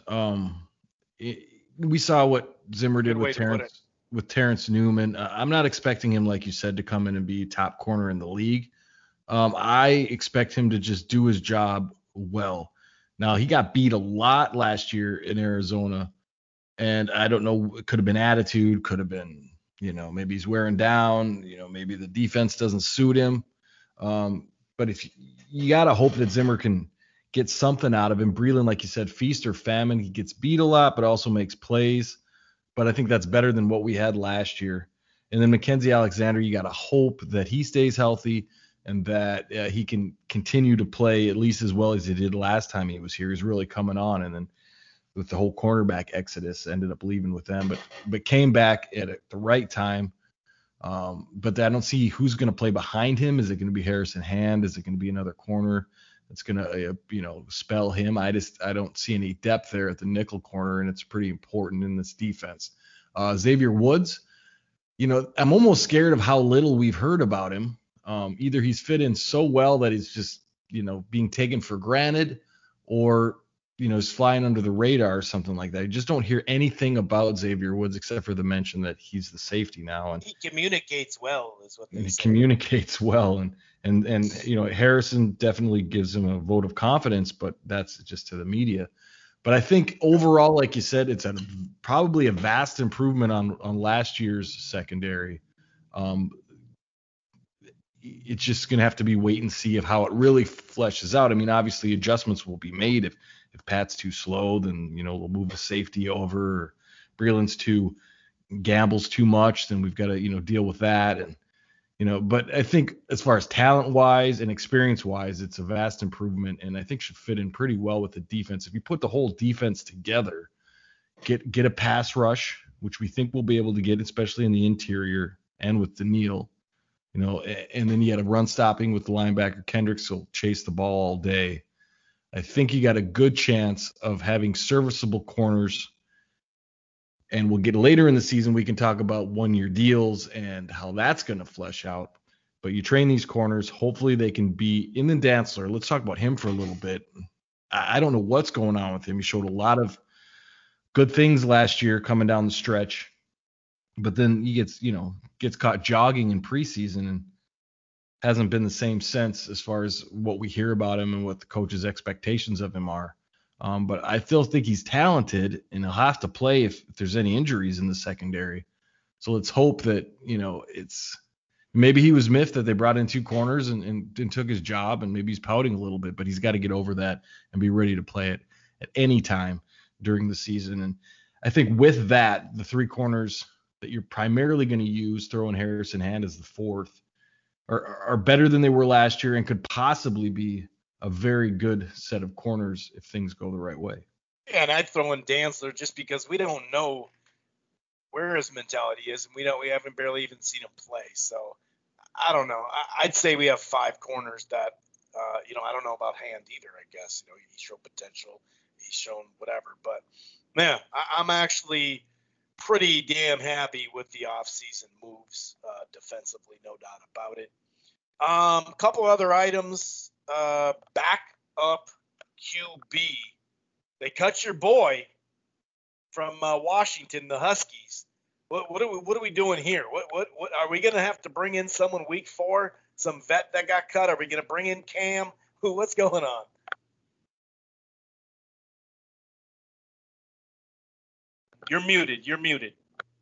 Speaker 2: We saw what Zimmer did with Terrence Newman. I'm not expecting him, like you said, to come in and be top corner in the league. I expect him to just do his job well. Now, he got beat a lot last year in Arizona, and I don't know, it could have been attitude, could have been, maybe he's wearing down, maybe the defense doesn't suit him. But if you got to hope that Zimmer can get something out of him. Breland, like you said, feast or famine. He gets beat a lot, but also makes plays. But I think that's better than what we had last year. And then Mackenzie Alexander, you got to hope that he stays healthy and that he can continue to play at least as well as he did last time he was here. He's really coming on. And then with the whole cornerback exodus, ended up leaving with them, but came back at the right time. But I don't see who's going to play behind him. Is it going to be Harrison Hand? Is it going to be another corner that's going to, spell him? I don't see any depth there at the nickel corner, and it's pretty important in this defense. Xavier Woods, I'm almost scared of how little we've heard about him. Either he's fit in so well that he's just, being taken for granted, or, he's flying under the radar or something like that. I just don't hear anything about Xavier Woods except for the mention that he's the safety now. And
Speaker 1: he communicates well, is what they say.
Speaker 2: Communicates well, and Harrison definitely gives him a vote of confidence, but that's just to the media. But I think overall, like you said, it's probably a vast improvement on last year's secondary. It's just going to have to be wait and see of how it really fleshes out. I mean, obviously adjustments will be made. If Pat's too slow, then, we'll move the safety over. Or Breland's gambles too much, then we've got to, deal with that. And, but I think as far as talent wise and experience wise, it's a vast improvement, and I think should fit in pretty well with the defense. If you put the whole defense together, get a pass rush, which we think we'll be able to get, especially in the interior and with Daniil, and then you had a run stopping with the linebacker. Kendricks will chase the ball all day. I think you got a good chance of having serviceable corners, and we'll get later in the season. We can talk about 1-year deals and how that's going to flesh out. But you train these corners. Hopefully they can be in the Dantzler. Let's talk about him for a little bit. I don't know what's going on with him. He showed a lot of good things last year coming down the stretch, but then he gets caught jogging in preseason and hasn't been the same since, as far as what we hear about him and what the coach's expectations of him are. But I still think he's talented, and he'll have to play if there's any injuries in the secondary. So let's hope that, it's maybe he was miffed that they brought in 2 corners and took his job, and maybe he's pouting a little bit, but he's got to get over that and be ready to play it at any time during the season. And I think with that, the 3 corners that you're primarily going to use, throwing Harrison Hand as the 4th, are better than they were last year and could possibly be a very good set of corners if things go the right way.
Speaker 1: Yeah, and I'd throw in Dantzler just because we don't know where his mentality is, and we haven't barely even seen him play. So I don't know. I'd say we have 5 corners that I don't know about Hand either. I guess he's shown potential, he's shown whatever. But man, I'm actually pretty damn happy with the offseason moves defensively, no doubt about it. A couple other items. Back up QB. They cut your boy from Washington, the Huskies. What are we doing here? What are we going to have to bring in someone week 4? Some vet that got cut? Are we going to bring in Cam? What's going on? You're muted.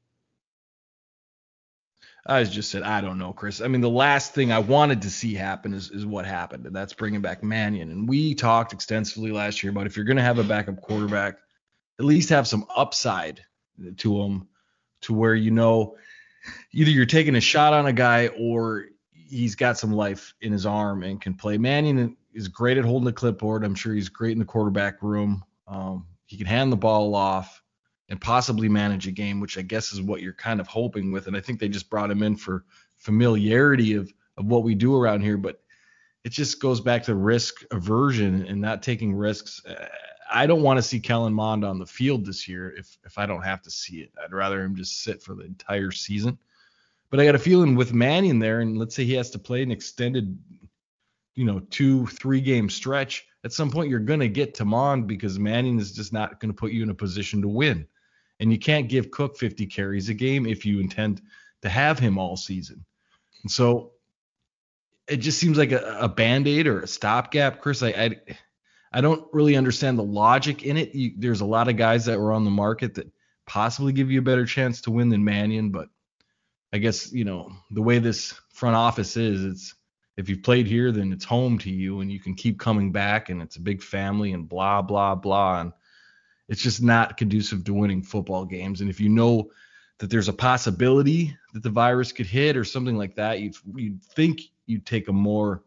Speaker 2: I just said, I don't know, Chris. I mean, the last thing I wanted to see happen is what happened, and that's bringing back Mannion. And we talked extensively last year about if you're going to have a backup quarterback, at least have some upside to him, to where either you're taking a shot on a guy or he's got some life in his arm and can play. Mannion is great at holding the clipboard. I'm sure he's great in the quarterback room. He can hand the ball off and possibly manage a game, which I guess is what you're kind of hoping with. And I think they just brought him in for familiarity of what we do around here. But it just goes back to risk aversion and not taking risks. I don't want to see Kellen Mond on the field this year if I don't have to see it. I'd rather him just sit for the entire season. But I got a feeling with Mannion there, and let's say he has to play an extended, 2-3 game stretch, at some point you're going to get to Mond because Mannion is just not going to put you in a position to win. And you can't give Cook 50 carries a game if you intend to have him all season. And so it just seems like a Band-Aid or a stopgap, Chris. I don't really understand the logic in it. There's a lot of guys that were on the market that possibly give you a better chance to win than Mannion, but I guess, the way this front office is, it's if you've played here, then it's home to you and you can keep coming back and it's a big family and blah, blah, blah. And it's just not conducive to winning football games. And if you know that there's a possibility that the virus could hit or something like that, you'd think you'd take a more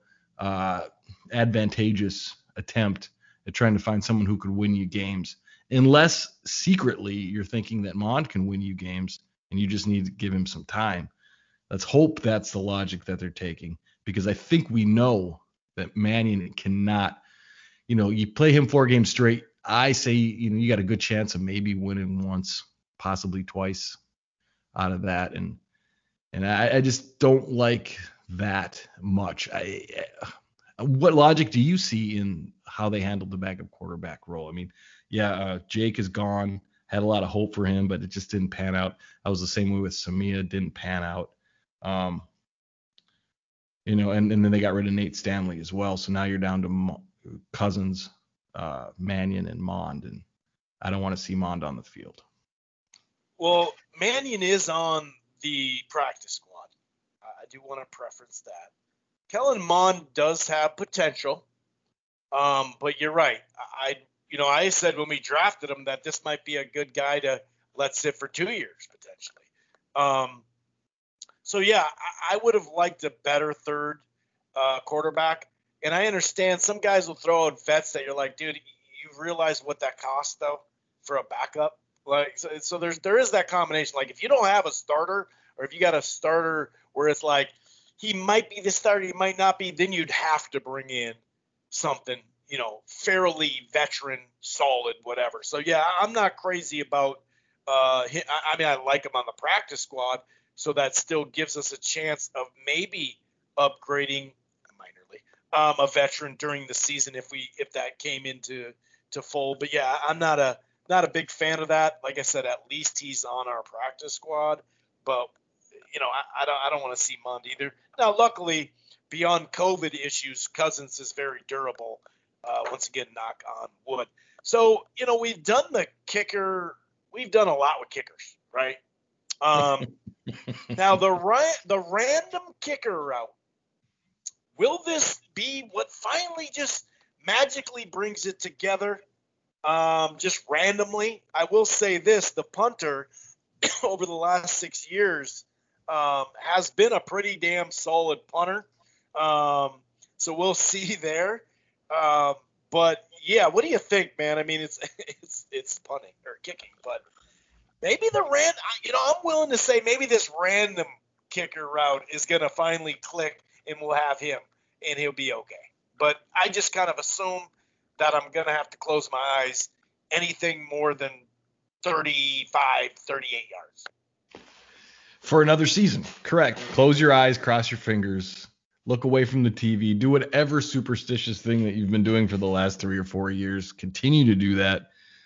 Speaker 2: advantageous attempt at trying to find someone who could win you games, unless secretly you're thinking that Mond can win you games and you just need to give him some time. Let's hope that's the logic that they're taking, because I think we know that Mannion cannot, you play him 4 games straight. I say, you got a good chance of maybe winning once, possibly twice out of that. And I just don't like that much. What logic do you see in how they handled the backup quarterback role? I mean, Jake is gone. Had a lot of hope for him, but it just didn't pan out. I was the same way with Samia. Didn't pan out. And then they got rid of Nate Stanley as well. So now you're down to Cousins, Mannion, and Mond, and I don't want to see Mond on the field.
Speaker 1: Well, Mannion is on the practice squad. I do want to preference that. Kellen Mond does have potential, but you're right. I said when we drafted him that this might be a good guy to let sit for 2 years potentially. So yeah, I would have liked a better third quarterback. And I understand some guys will throw out vets that you're like, dude, you realize what that costs though for a backup. Like, so there is that combination. Like if you don't have a starter, or if you got a starter where it's like he might be the starter, he might not be, then you'd have to bring in something, fairly veteran, solid, whatever. So yeah, I'm not crazy about him. I mean, I like him on the practice squad, so that still gives us a chance of maybe upgrading minorly a veteran during the season if that came into fold. But yeah, I'm not a big fan of that. Like I said, at least he's on our practice squad. But I don't want to see Mond either. Now, luckily, beyond COVID issues, Cousins is very durable. Once again, knock on wood. So we've done the kicker. We've done a lot with kickers, right? Now the random kicker route. Will this be what finally just magically brings it together? Just randomly. I will say this: the punter over the last 6 years has been a pretty damn solid punter. So we'll see there. But yeah, what do you think, man? I mean, it's punting or kicking, but maybe I'm willing to say maybe this random kicker route is going to finally click and we'll have him and he'll be okay. But I just kind of assume that I'm going to have to close my eyes anything more than 35, 38 yards.
Speaker 2: For another season. Correct. Close your eyes, cross your fingers, look away from the TV, do whatever superstitious thing that you've been doing for the last 3 or 4 years. Continue to do that.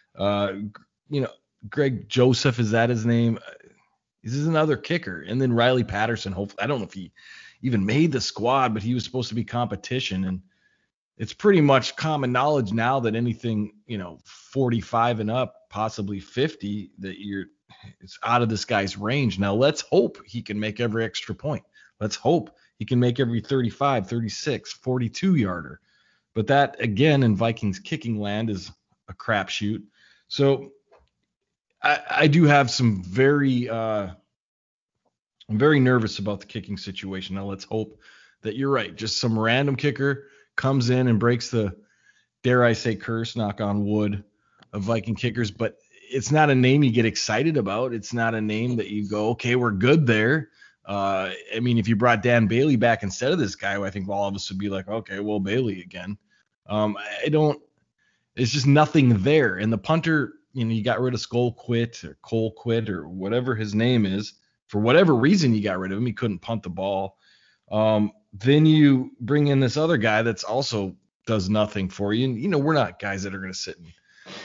Speaker 2: Greg Joseph, is that his name? This is another kicker. And then Riley Patterson, hopefully, I don't know if he even made the squad, but he was supposed to be competition. And it's pretty much common knowledge now that anything, 45 and up, possibly 50, that it's out of this guy's range. Now let's hope he can make every extra point. Let's hope he can make every 35, 36, 42 yarder. But that, again, in Vikings kicking land is a crapshoot. So I do have some I'm very nervous about the kicking situation. Now let's hope that you're right. Just some random kicker comes in and breaks the, dare I say, curse, knock on wood, of Viking kickers. But it's not a name you get excited about. It's not a name that you go, okay, we're good there. I mean, if you brought Dan Bailey back instead of this guy, I think all of us would be like, okay, well, Bailey again. It's just nothing there. And the punter, you got rid of Cole Quit or whatever his name is. For whatever reason, you got rid of him. He couldn't punt the ball. Then you bring in this other guy that's also does nothing for you. And, we're not guys that are going to sit and,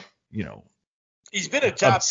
Speaker 1: he's been a top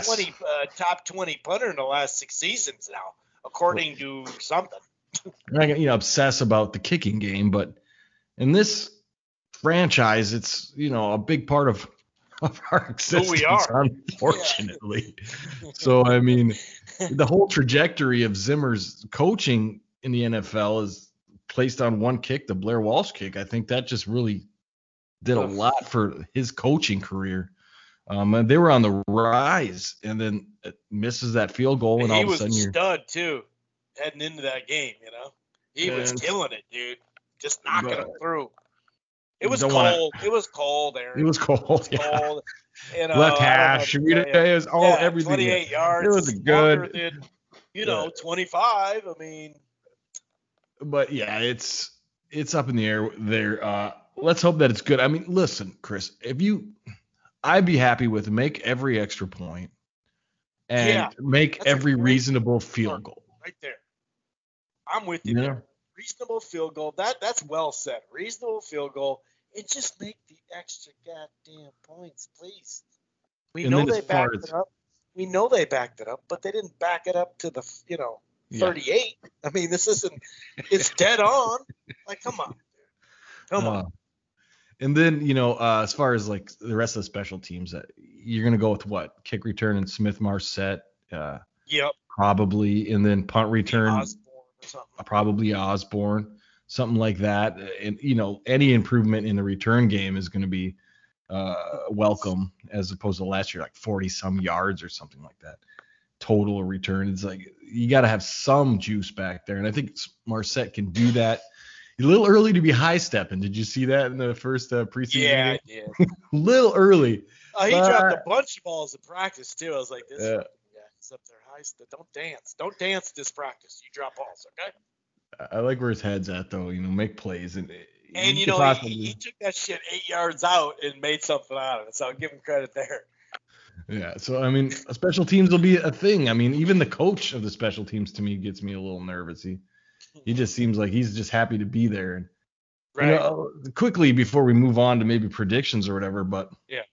Speaker 1: 20 punter in the last 6 seasons now, according to something.
Speaker 2: I'm not going to, obsess about the kicking game, but in this franchise, it's, a big part of our existence,
Speaker 1: who we are,
Speaker 2: unfortunately. So, I mean, the whole trajectory of Zimmer's coaching in the NFL is placed on one kick, the Blair Walsh kick. I think that just really did a lot for his coaching career. And they were on the rise, and then it misses that field goal, and all of a sudden
Speaker 1: he was a stud too, heading into that game. He was killing it, dude, just knocking them through. It was cold. It was cold, Aaron.
Speaker 2: It was cold.
Speaker 1: Cold.
Speaker 2: Left hash. It was all everything.
Speaker 1: 28 yards.
Speaker 2: It was good.
Speaker 1: Than, 25. I mean.
Speaker 2: But yeah, it's up in the air there. Let's hope that it's good. I mean, listen, Chris, I'd be happy with make every extra point and make every reasonable field goal.
Speaker 1: Right there. I'm with you there. Reasonable field goal. That's well said. Reasonable field goal. And just make the extra goddamn points, please. We know they backed it up. We know they backed it up, but they didn't back it up to the 38. I mean, this isn't. It's dead on. Like, come on. Come on.
Speaker 2: And then, as far as like the rest of the special teams, you're going to go with what? Kick return and Smith-Marset?
Speaker 1: Yep.
Speaker 2: Probably. And then punt return, probably Osborne, something like that. And, any improvement in the return game is going to be welcome, as opposed to last year, like 40-some yards or something like that. Total return. It's like you got to have some juice back there. And I think Marset can do that. A little early to be high stepping. Did you see that in the first preseason game?
Speaker 1: Yeah, I did.
Speaker 2: A little early.
Speaker 1: He dropped a bunch of balls in practice too. I was like, this guy is up there high step. Don't dance. Don't dance this practice. You drop balls, okay?
Speaker 2: I like where his head's at though. Make plays and
Speaker 1: he took that shit 8 yards out and made something out of it. So I'll give him credit there.
Speaker 2: Yeah. So I mean, special teams will be a thing. I mean, even the coach of the special teams to me gets me a little nervous. He just seems like he's just happy to be there. And
Speaker 1: right.
Speaker 2: Quickly before we move on to maybe predictions or whatever, but
Speaker 1: yeah,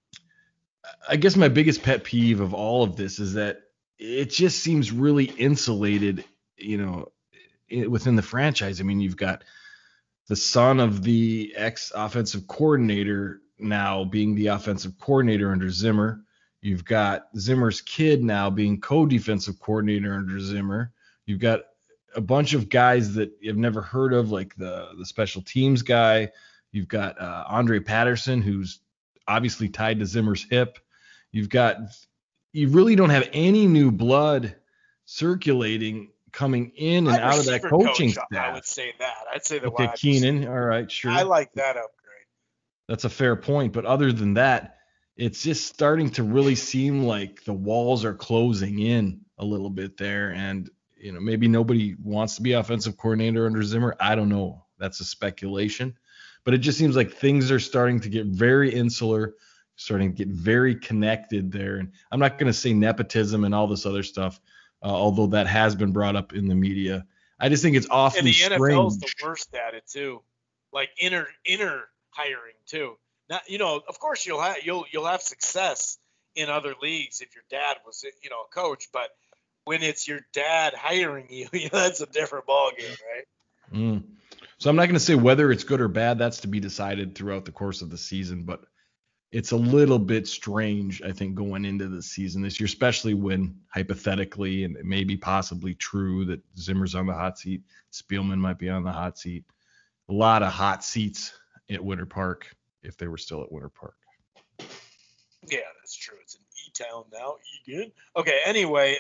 Speaker 2: I guess my biggest pet peeve of all of this is that it just seems really insulated, within the franchise. I mean, you've got the son of the ex-offensive coordinator now being the offensive coordinator under Zimmer. You've got Zimmer's kid now being co-defensive coordinator under Zimmer. You've got a bunch of guys that you've never heard of, like the special teams guy. You've got Andre Patterson, who's obviously tied to Zimmer's hip. You really don't have any new blood circulating coming in and out of that coaching staff.
Speaker 1: I would say that. I'd say
Speaker 2: okay, Keenan. All right, sure.
Speaker 1: I like that upgrade.
Speaker 2: That's a fair point. But other than that, it's just starting to really seem like the walls are closing in a little bit there. And maybe nobody wants to be offensive coordinator under Zimmer. I don't know. That's a speculation. But it just seems like things are starting to get very insular, starting to get very connected there. And I'm not going to say nepotism and all this other stuff, although that has been brought up in the media. I just think it's awfully strange.
Speaker 1: And the NFL is the worst at it too, like inner hiring too. Now, of course you'll have success in other leagues if your dad was a coach, but when it's your dad hiring you, that's a different ballgame, right?
Speaker 2: So I'm not going to say whether it's good or bad. That's to be decided throughout the course of the season. But it's a little bit strange, I think, going into the season this year, especially when hypothetically and it may be possibly true that Zimmer's on the hot seat, Spielman might be on the hot seat. A lot of hot seats at Winter Park if they were still at Winter Park.
Speaker 1: Yeah, that's true. It's an E-town now. Egan. Okay, anyway,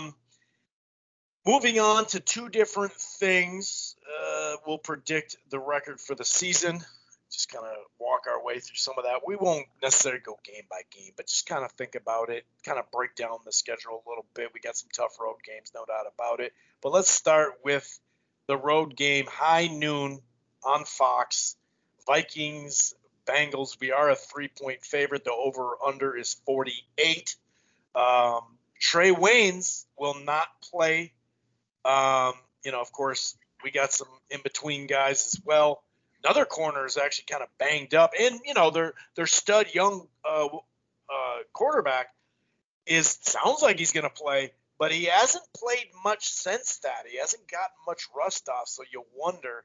Speaker 1: moving on to two different things. We'll predict the record for the season. Just kind of walk our way through some of that. We won't necessarily go game by game, but just kind of think about it, kind of break down the schedule a little bit. We got some tough road games, no doubt about it. But let's start with the road game, high noon on Fox. Vikings, Bengals. We are a 3-point favorite. The over-under is 48. Trey Waynes will not play. Of course, we got some in-between guys as well. Another corner is actually kind of banged up, and their stud young quarterback sounds like he's going to play, but he hasn't played much since that. He hasn't gotten much rust off, so you wonder,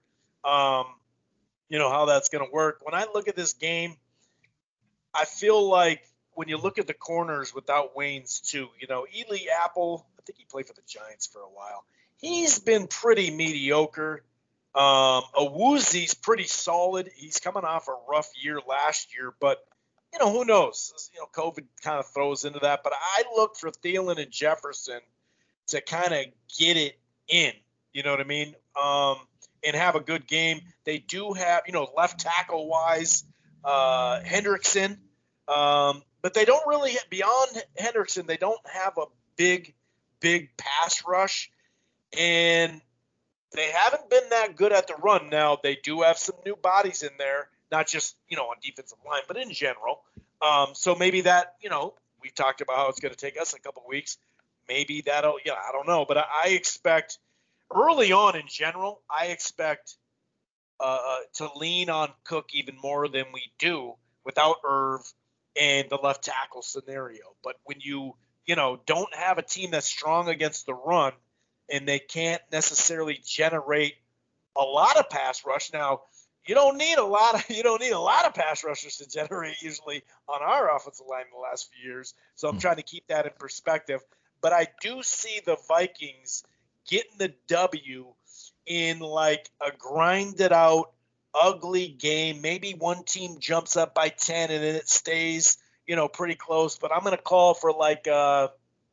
Speaker 1: how that's going to work. When I look at this game, I feel like when you look at the corners without Waynes too, Eli Apple, I think he played for the Giants for a while. He's been pretty mediocre. Awuzi's pretty solid. He's coming off a rough year last year, but who knows? COVID kind of throws into that. But I look for Thielen and Jefferson to kind of get it in. You know what I mean? And have a good game. They do have, left tackle wise, Hendrickson, but they don't really beyond Hendrickson. They don't have a big pass rush, and they haven't been that good at the run. Now, they do have some new bodies in there, not just, on defensive line, but in general. So maybe that, we've talked about how it's going to take us a couple weeks. Maybe that'll, I don't know. But I expect early on in general, I expect to lean on Cook even more than we do without Irv and the left tackle scenario. But when you, don't have a team that's strong against the run, and they can't necessarily generate a lot of pass rush. Now, you don't need a lot of pass rushers to generate usually on our offensive line in the last few years. So I'm trying to keep that in perspective. But I do see the Vikings getting the W in like a grinded out, ugly game. Maybe one team jumps up by 10 and then it stays, pretty close. But I'm going to call for like a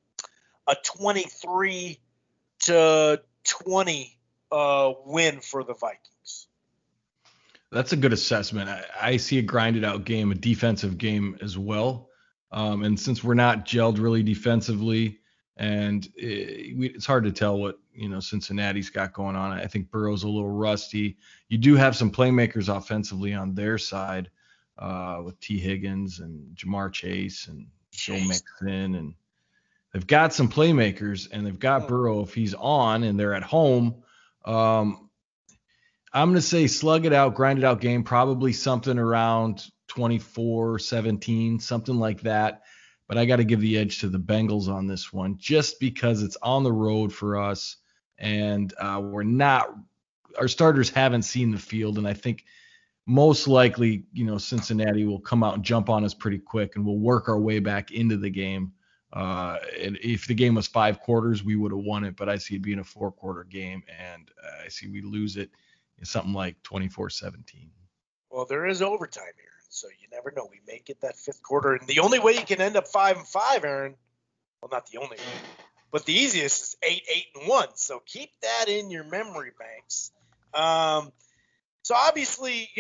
Speaker 1: 23-20 win for the Vikings.
Speaker 2: That's a good assessment. I see a grinded out game, a defensive game as well. And since we're not gelled really defensively, and it's hard to tell what Cincinnati's got going on. I think Burrow's a little rusty. You do have some playmakers offensively on their side with T. Higgins and Jamar Chase and Joe Mixon, and they've got some playmakers, and they've got Burrow if he's on and they're at home. I'm going to say slug it out, grind it out game, probably something around 24-17, something like that. But I got to give the edge to the Bengals on this one just because it's on the road for us, and our starters haven't seen the field, and I think most likely, Cincinnati will come out and jump on us pretty quick, and we'll work our way back into the game. And if the game was 5 quarters, we would have won it, but I see it being a 4-quarter game, and I see we lose it in something like 24-17.
Speaker 1: Well, there is overtime here, so you never know. We may get that 5th quarter, and the only way you can end up 5-5, Aaron, well, not the only way, but the easiest is 8-8-1. So keep that in your memory banks. So obviously,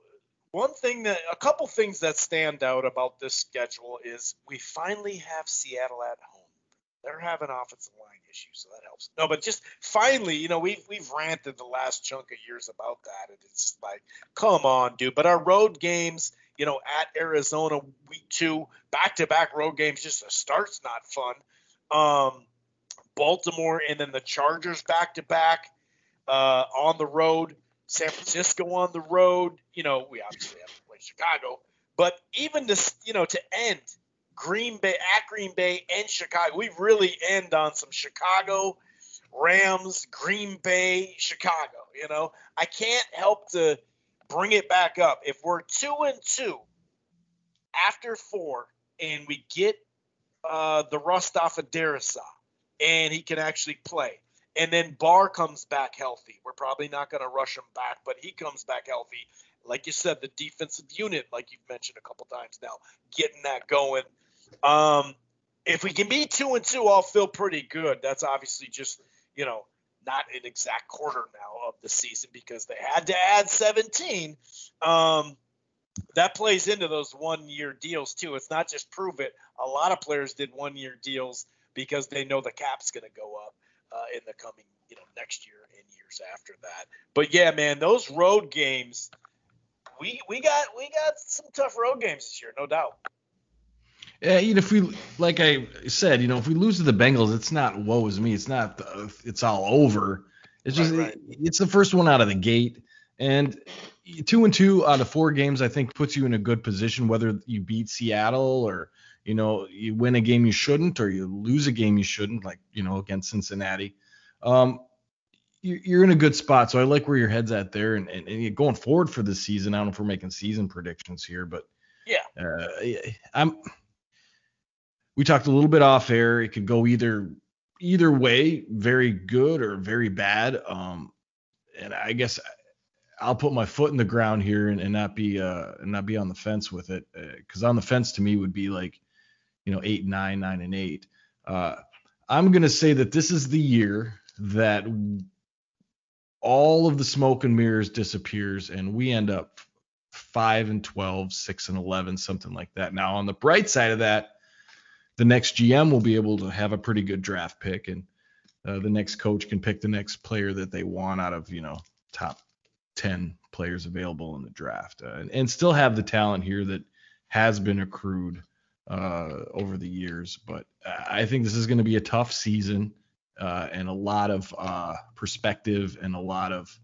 Speaker 1: a couple things that stand out about this schedule is we finally have Seattle at home. They're having offensive line issues, so that helps. No, but just finally, we've ranted the last chunk of years about that, and it's like, come on, dude. But our road games, at Arizona week 2, back-to-back road games, just the start's not fun. Baltimore and then the Chargers back-to-back on the road. San Francisco on the road. We obviously have to play Chicago, but even this, to end Green Bay and Chicago, we really end on some Chicago, Rams, Green Bay, Chicago. I can't help to bring it back up. If we're 2-2 after 4 and we get the rust off of Darrisaw and he can actually play, and then Barr comes back healthy, we're probably not going to rush him back, but he comes back healthy. Like you said, the defensive unit, like you've mentioned a couple times now, getting that going. If we can be 2-2, I'll feel pretty good. That's obviously just, not an exact quarter now of the season because they had to add 17. That plays into those 1-year deals too. It's not just prove it. A lot of players did 1-year deals because they know the cap's going to go up in the coming, next year and years after that. But yeah, man, those road games, we got some tough road games this year, no doubt.
Speaker 2: Yeah, if we, like I said, if we lose to the Bengals, it's not woe is me. It's not it's all over. It's just
Speaker 1: right.
Speaker 2: It's the first one out of the gate, and 2-2 out of 4 games I think puts you in a good position. Whether you beat Seattle or you win a game you shouldn't, or you lose a game you shouldn't, like against Cincinnati, you're in a good spot. So I like where your head's at there, and going forward for this season. I don't know if we're making season predictions here, but
Speaker 1: yeah,
Speaker 2: we talked a little bit off air. It could go either way, very good or very bad. And I guess I'll put my foot in the ground here and not be on the fence with it. Because on the fence to me would be like, 8-9, 9-8. I'm gonna say that this is the year that all of the smoke and mirrors disappears and we end up 5-12, 6-11, something like that. Now on the bright side of that, the next GM will be able to have a pretty good draft pick, and the next coach can pick the next player that they want out of, top 10 players available in the draft, and still have the talent here that has been accrued over the years. But I think this is going to be a tough season, and a lot of perspective and a lot of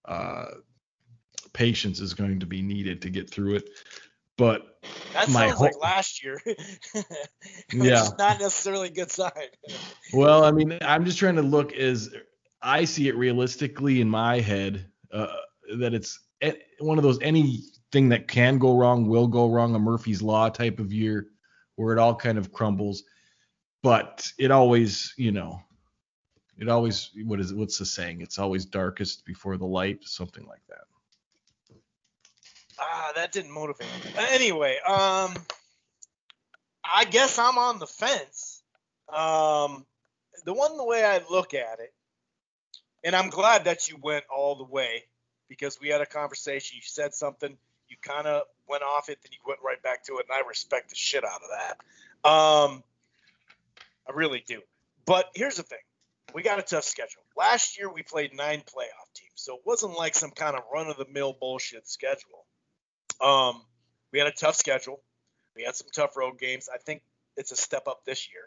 Speaker 2: patience is going to be needed to get through it. But
Speaker 1: that sounds like last year.
Speaker 2: Yeah,
Speaker 1: it's not necessarily a good sign.
Speaker 2: Well, I mean, I'm just trying to look as I see it realistically in my head, that it's one of those anything that can go wrong will go wrong, a Murphy's Law type of year where it all kind of crumbles. But it always, what's the saying? It's always darkest before the light, something like that.
Speaker 1: That didn't motivate me. Anyway, I guess I'm on the fence. The way I look at it, and I'm glad that you went all the way because we had a conversation. You said something, you kind of went off it, then you went right back to it, and I respect the shit out of that. I really do. But here's the thing. We got a tough schedule. Last year we played 9 playoff teams, so it wasn't like some kind of run-of-the-mill bullshit schedule. We had a tough schedule. We had some tough road games. I think it's a step up this year.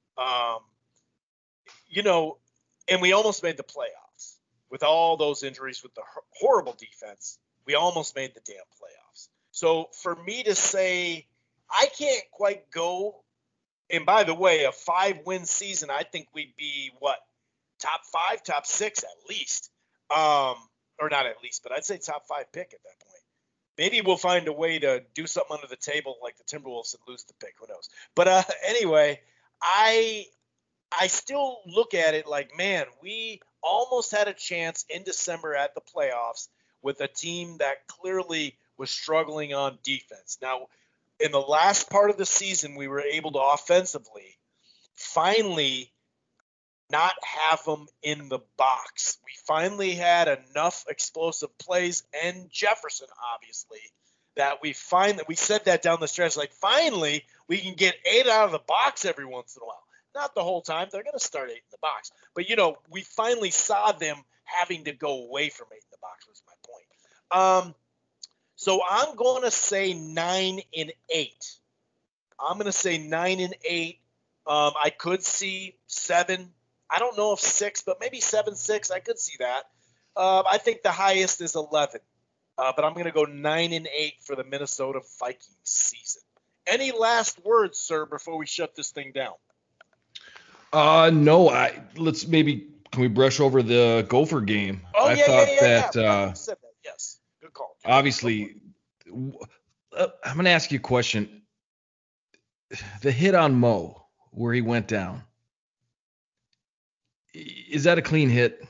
Speaker 1: And we almost made the playoffs with all those injuries, with the horrible defense. We almost made the damn playoffs. So for me to say I can't quite go, and by the way, a 5-win season, I think we'd be top 5, top 6 at least. Or not at least, but I'd say top 5 pick at that point. Maybe we'll find a way to do something under the table like the Timberwolves and lose the pick. Who knows? But anyway, I still look at it like, man, we almost had a chance in December at the playoffs with a team that clearly was struggling on defense. Now, in the last part of the season, we were able to offensively finally not have them in the box. We finally had enough explosive plays, and Jefferson, obviously, that we said that down the stretch, like finally we can get 8 out of the box every once in a while. Not the whole time. They're going to start 8 in the box. But, we finally saw them having to go away from 8 in the box was my point. So I'm going to say 9-8. I'm going to say 9-8. I could see 7. I don't know if 6, but maybe 7-6. I could see that. I think the highest is 11. But I'm going to go 9-8 for the Minnesota Vikings season. Any last words, sir, before we shut this thing down?
Speaker 2: No. Let's maybe Can we brush over the Gopher game?
Speaker 1: Oh,
Speaker 2: I
Speaker 1: yeah.
Speaker 2: thought that
Speaker 1: Funny you said that. Yes. Good call.
Speaker 2: obviously, I'm going to ask you a question. The hit on Mo, where he went down, is that a clean hit?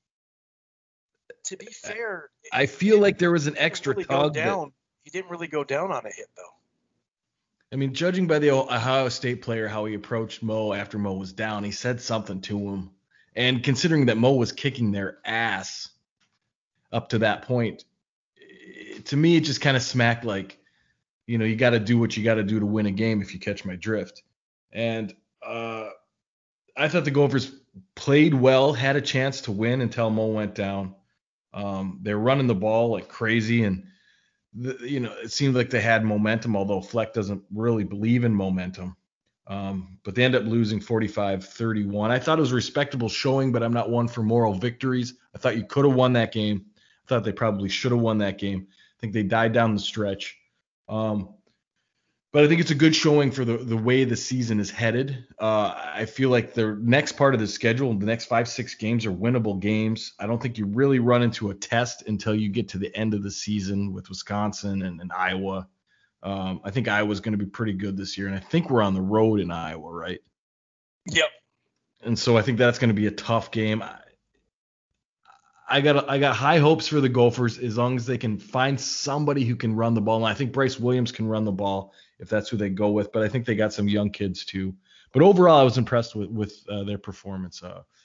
Speaker 1: To be fair,
Speaker 2: I feel like there was an extra
Speaker 1: really
Speaker 2: tug.
Speaker 1: He didn't really go down on a hit, though.
Speaker 2: I mean, judging by the Ohio State player, how he approached Mo after Mo was down, he said something to him. And considering that Mo was kicking their ass up to that point, to me, it just kind of smacked like, you got to do what you got to do to win a game, if you catch my drift. And I thought the Gophers played well, had a chance to win until Mo went down. They were running the ball like crazy, and it seemed like they had momentum, although Fleck doesn't really believe in momentum. But they end up losing 45-31. I thought it was a respectable showing, but I'm not one for moral victories. I thought you could have won that game. I thought they probably should have won that game. I think they died down the stretch. But I think it's a good showing for the way the season is headed. I feel like the next part of the schedule, the next 5-6 games are winnable games. I don't think you really run into a test until you get to the end of the season with Wisconsin and Iowa. I think Iowa's going to be pretty good this year, and I think we're on the road in Iowa, right?
Speaker 1: Yep.
Speaker 2: And so I think that's going to be a tough game. I got high hopes for the Gophers as long as they can find somebody who can run the ball. And I think Bryce Williams can run the ball if that's who they go with. But I think they got some young kids too. But overall, I was impressed with their performance.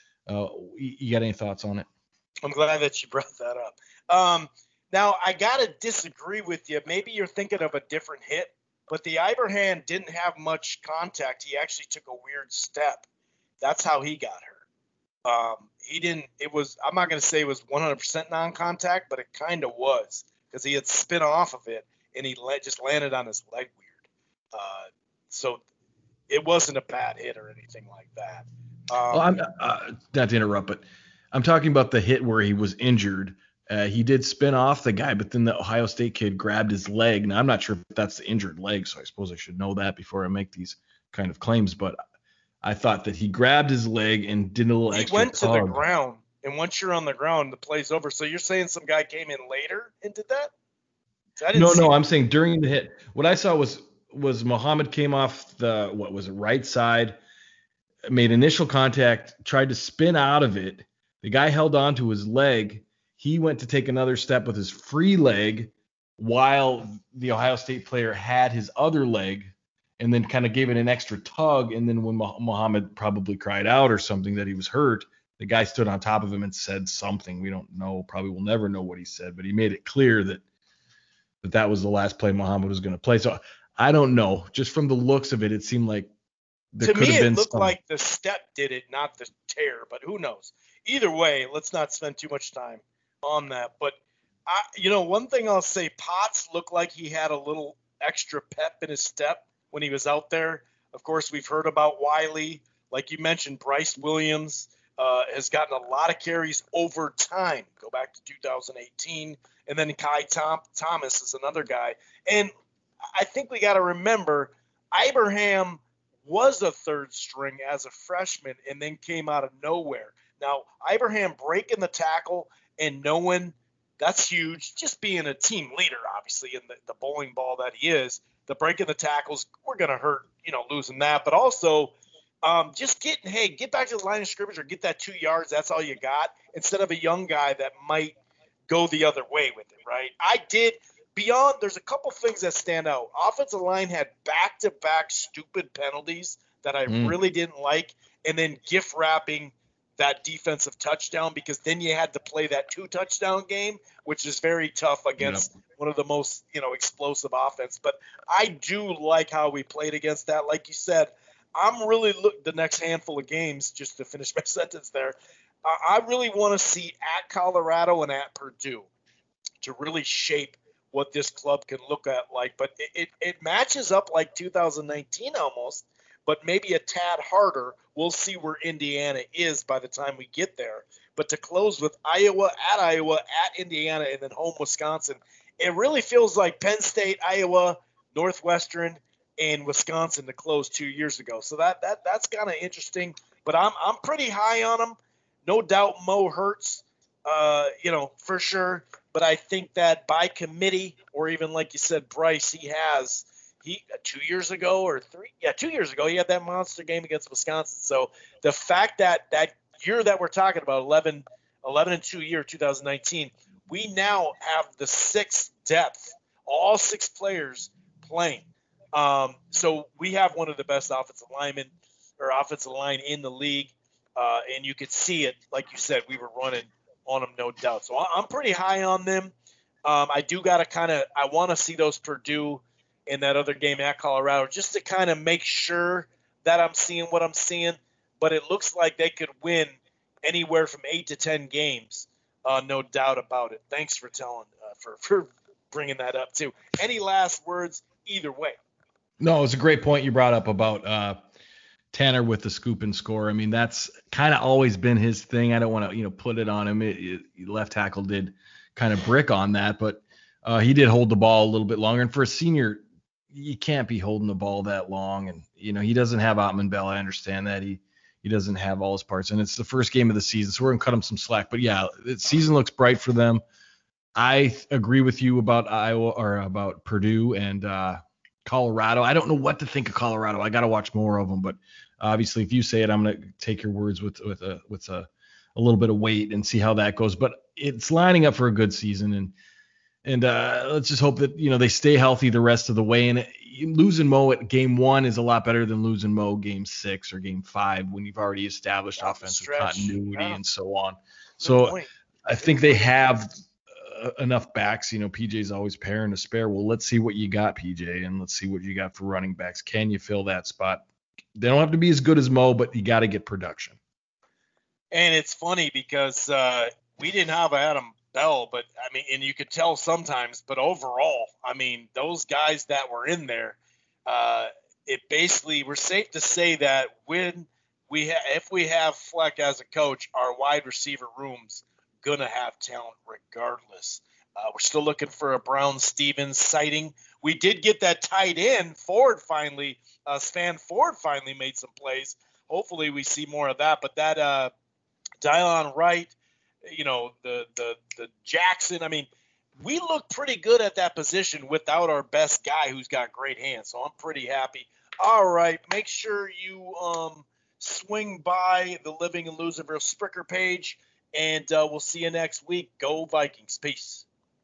Speaker 2: You got any thoughts on it?
Speaker 1: I'm glad that you brought that up. Now, I got to disagree with you. Maybe you're thinking of a different hit, but the Ibrahim didn't have much contact. He actually took a weird step. That's how he got hurt. I'm not going to say it was 100% non-contact, but it kind of was because he had spin off of it and he just landed on his leg weird. So it wasn't a bad hit or anything like that.
Speaker 2: Well, I'm not to interrupt, but I'm talking about the hit where he was injured. He did spin off the guy, but then the Ohio State kid grabbed his leg. Now, I'm not sure if that's the injured leg, so I suppose I should know that before I make these kind of claims, but I thought that he grabbed his leg and did a little extra
Speaker 1: He went
Speaker 2: tug.
Speaker 1: to the ground, and once you're on the ground, the play's over. So you're saying some guy came in later and did that?
Speaker 2: No, I'm saying during the hit. What I saw was Muhammad came off the, right side, made initial contact, tried to spin out of it. The guy held on to his leg. He went to take another step with his free leg while the Ohio State player had his other leg, and then kind of gave it an extra tug. And then when Muhammad probably cried out or something that he was hurt, the guy stood on top of him and said something. We don't know. Probably we'll never know what he said, but he made it clear that was the last play Muhammad was going to play. So I don't know. Just from the looks of it, it seemed like there could have been.
Speaker 1: To me, it looked like the step did it, not the tear, but who knows? Either way, let's not spend too much time on that. But, one thing I'll say, Potts looked like he had a little extra pep in his step when he was out there. Of course, we've heard about Wiley. Like you mentioned, Bryce Williams has gotten a lot of carries over time. Go back to 2018. And then Kai Thomas is another guy. And I think we got to remember, Ibrahim was a third string as a freshman and then came out of nowhere. Now, Ibrahim breaking the tackle and knowing that's huge, just being a team leader, obviously, in the bowling ball that he is, the breaking the tackles, we're going to hurt, losing that. But also just get back to the line of scrimmage or get that 2 yards. That's all you got, instead of a young guy that might go the other way with it, right? There's a couple things that stand out. Offensive line had back-to-back stupid penalties that I really didn't like, and then gift wrapping that defensive touchdown, because then you had to play that 2-touchdown game, which is very tough against one of the most, explosive offense. But I do like how we played against that. Like you said, I'm really the next handful of games, just to finish my sentence there, I really want to see at Colorado and at Purdue to really shape what this club can look at like. But it matches up like 2019 almost, but maybe a tad harder. We'll see where Indiana is by the time we get there. But to close with Iowa, at Indiana, and then home Wisconsin, it really feels like Penn State, Iowa, Northwestern, and Wisconsin to close 2 years ago. So that's kind of interesting. But I'm pretty high on them. no doubt Mo hurts, for sure. But I think that by committee, or even like you said, Bryce, he 2 years ago or 2 years ago, he had that monster game against Wisconsin. So the fact that year that we're talking about, 11-2 year, 2019, we now have the sixth depth, all six players playing. So we have one of the best offensive line in the league. And you could see it, like you said, we were running on them, no doubt. So I'm pretty high on them. I do got to I want to see those Purdue in that other game at Colorado just to kind of make sure that I'm seeing what I'm seeing. But it looks like they could win anywhere from 8 to 10 games, no doubt about it. Thanks for for bringing that up too. Any last words either way?
Speaker 2: No, it's a great point you brought up about Tanner with the scoop and score. I mean, that's kind of always been his thing. I don't want to, put it on him. Left tackle did kind of brick on that, but he did hold the ball a little bit longer. And for a senior, you can't be holding the ball that long. And, he doesn't have Ottman Bell. I understand that. He doesn't have all his parts. And it's the first game of the season, so we're going to cut him some slack. But, yeah, the season looks bright for them. I agree with you about Iowa or about Purdue and Colorado. I don't know what to think of Colorado. I got to watch more of them. But, obviously, if you say it, I'm going to take your words with a little bit of weight and see how that goes. But it's lining up for a good season. And let's just hope that, they stay healthy the rest of the way. And losing Mo at game 1 is a lot better than losing Mo game 6 or game 5 when you've already established offensive continuity and so on. So I think they have enough backs. PJ's always pairing to spare. Well, let's see what you got, PJ, and let's see what you got for running backs. Can you fill that spot? They don't have to be as good as Mo, but you got to get production.
Speaker 1: And it's funny because we didn't have Adam Bell, but I mean, and you could tell sometimes, but overall, I mean, those guys that were in there, it basically, we're safe to say that when if we have Fleck as a coach, our wide receiver room's going to have talent regardless. We're still looking for a Brown Stevens sighting. We did get that tight end. Span Ford finally made some plays. Hopefully we see more of that. But that Dylon Wright, the Jackson, I mean, we look pretty good at that position without our best guy who's got great hands. So I'm pretty happy. All right, make sure you swing by the Living in Loserville Spricker page, and we'll see you next week. Go Vikings. Peace.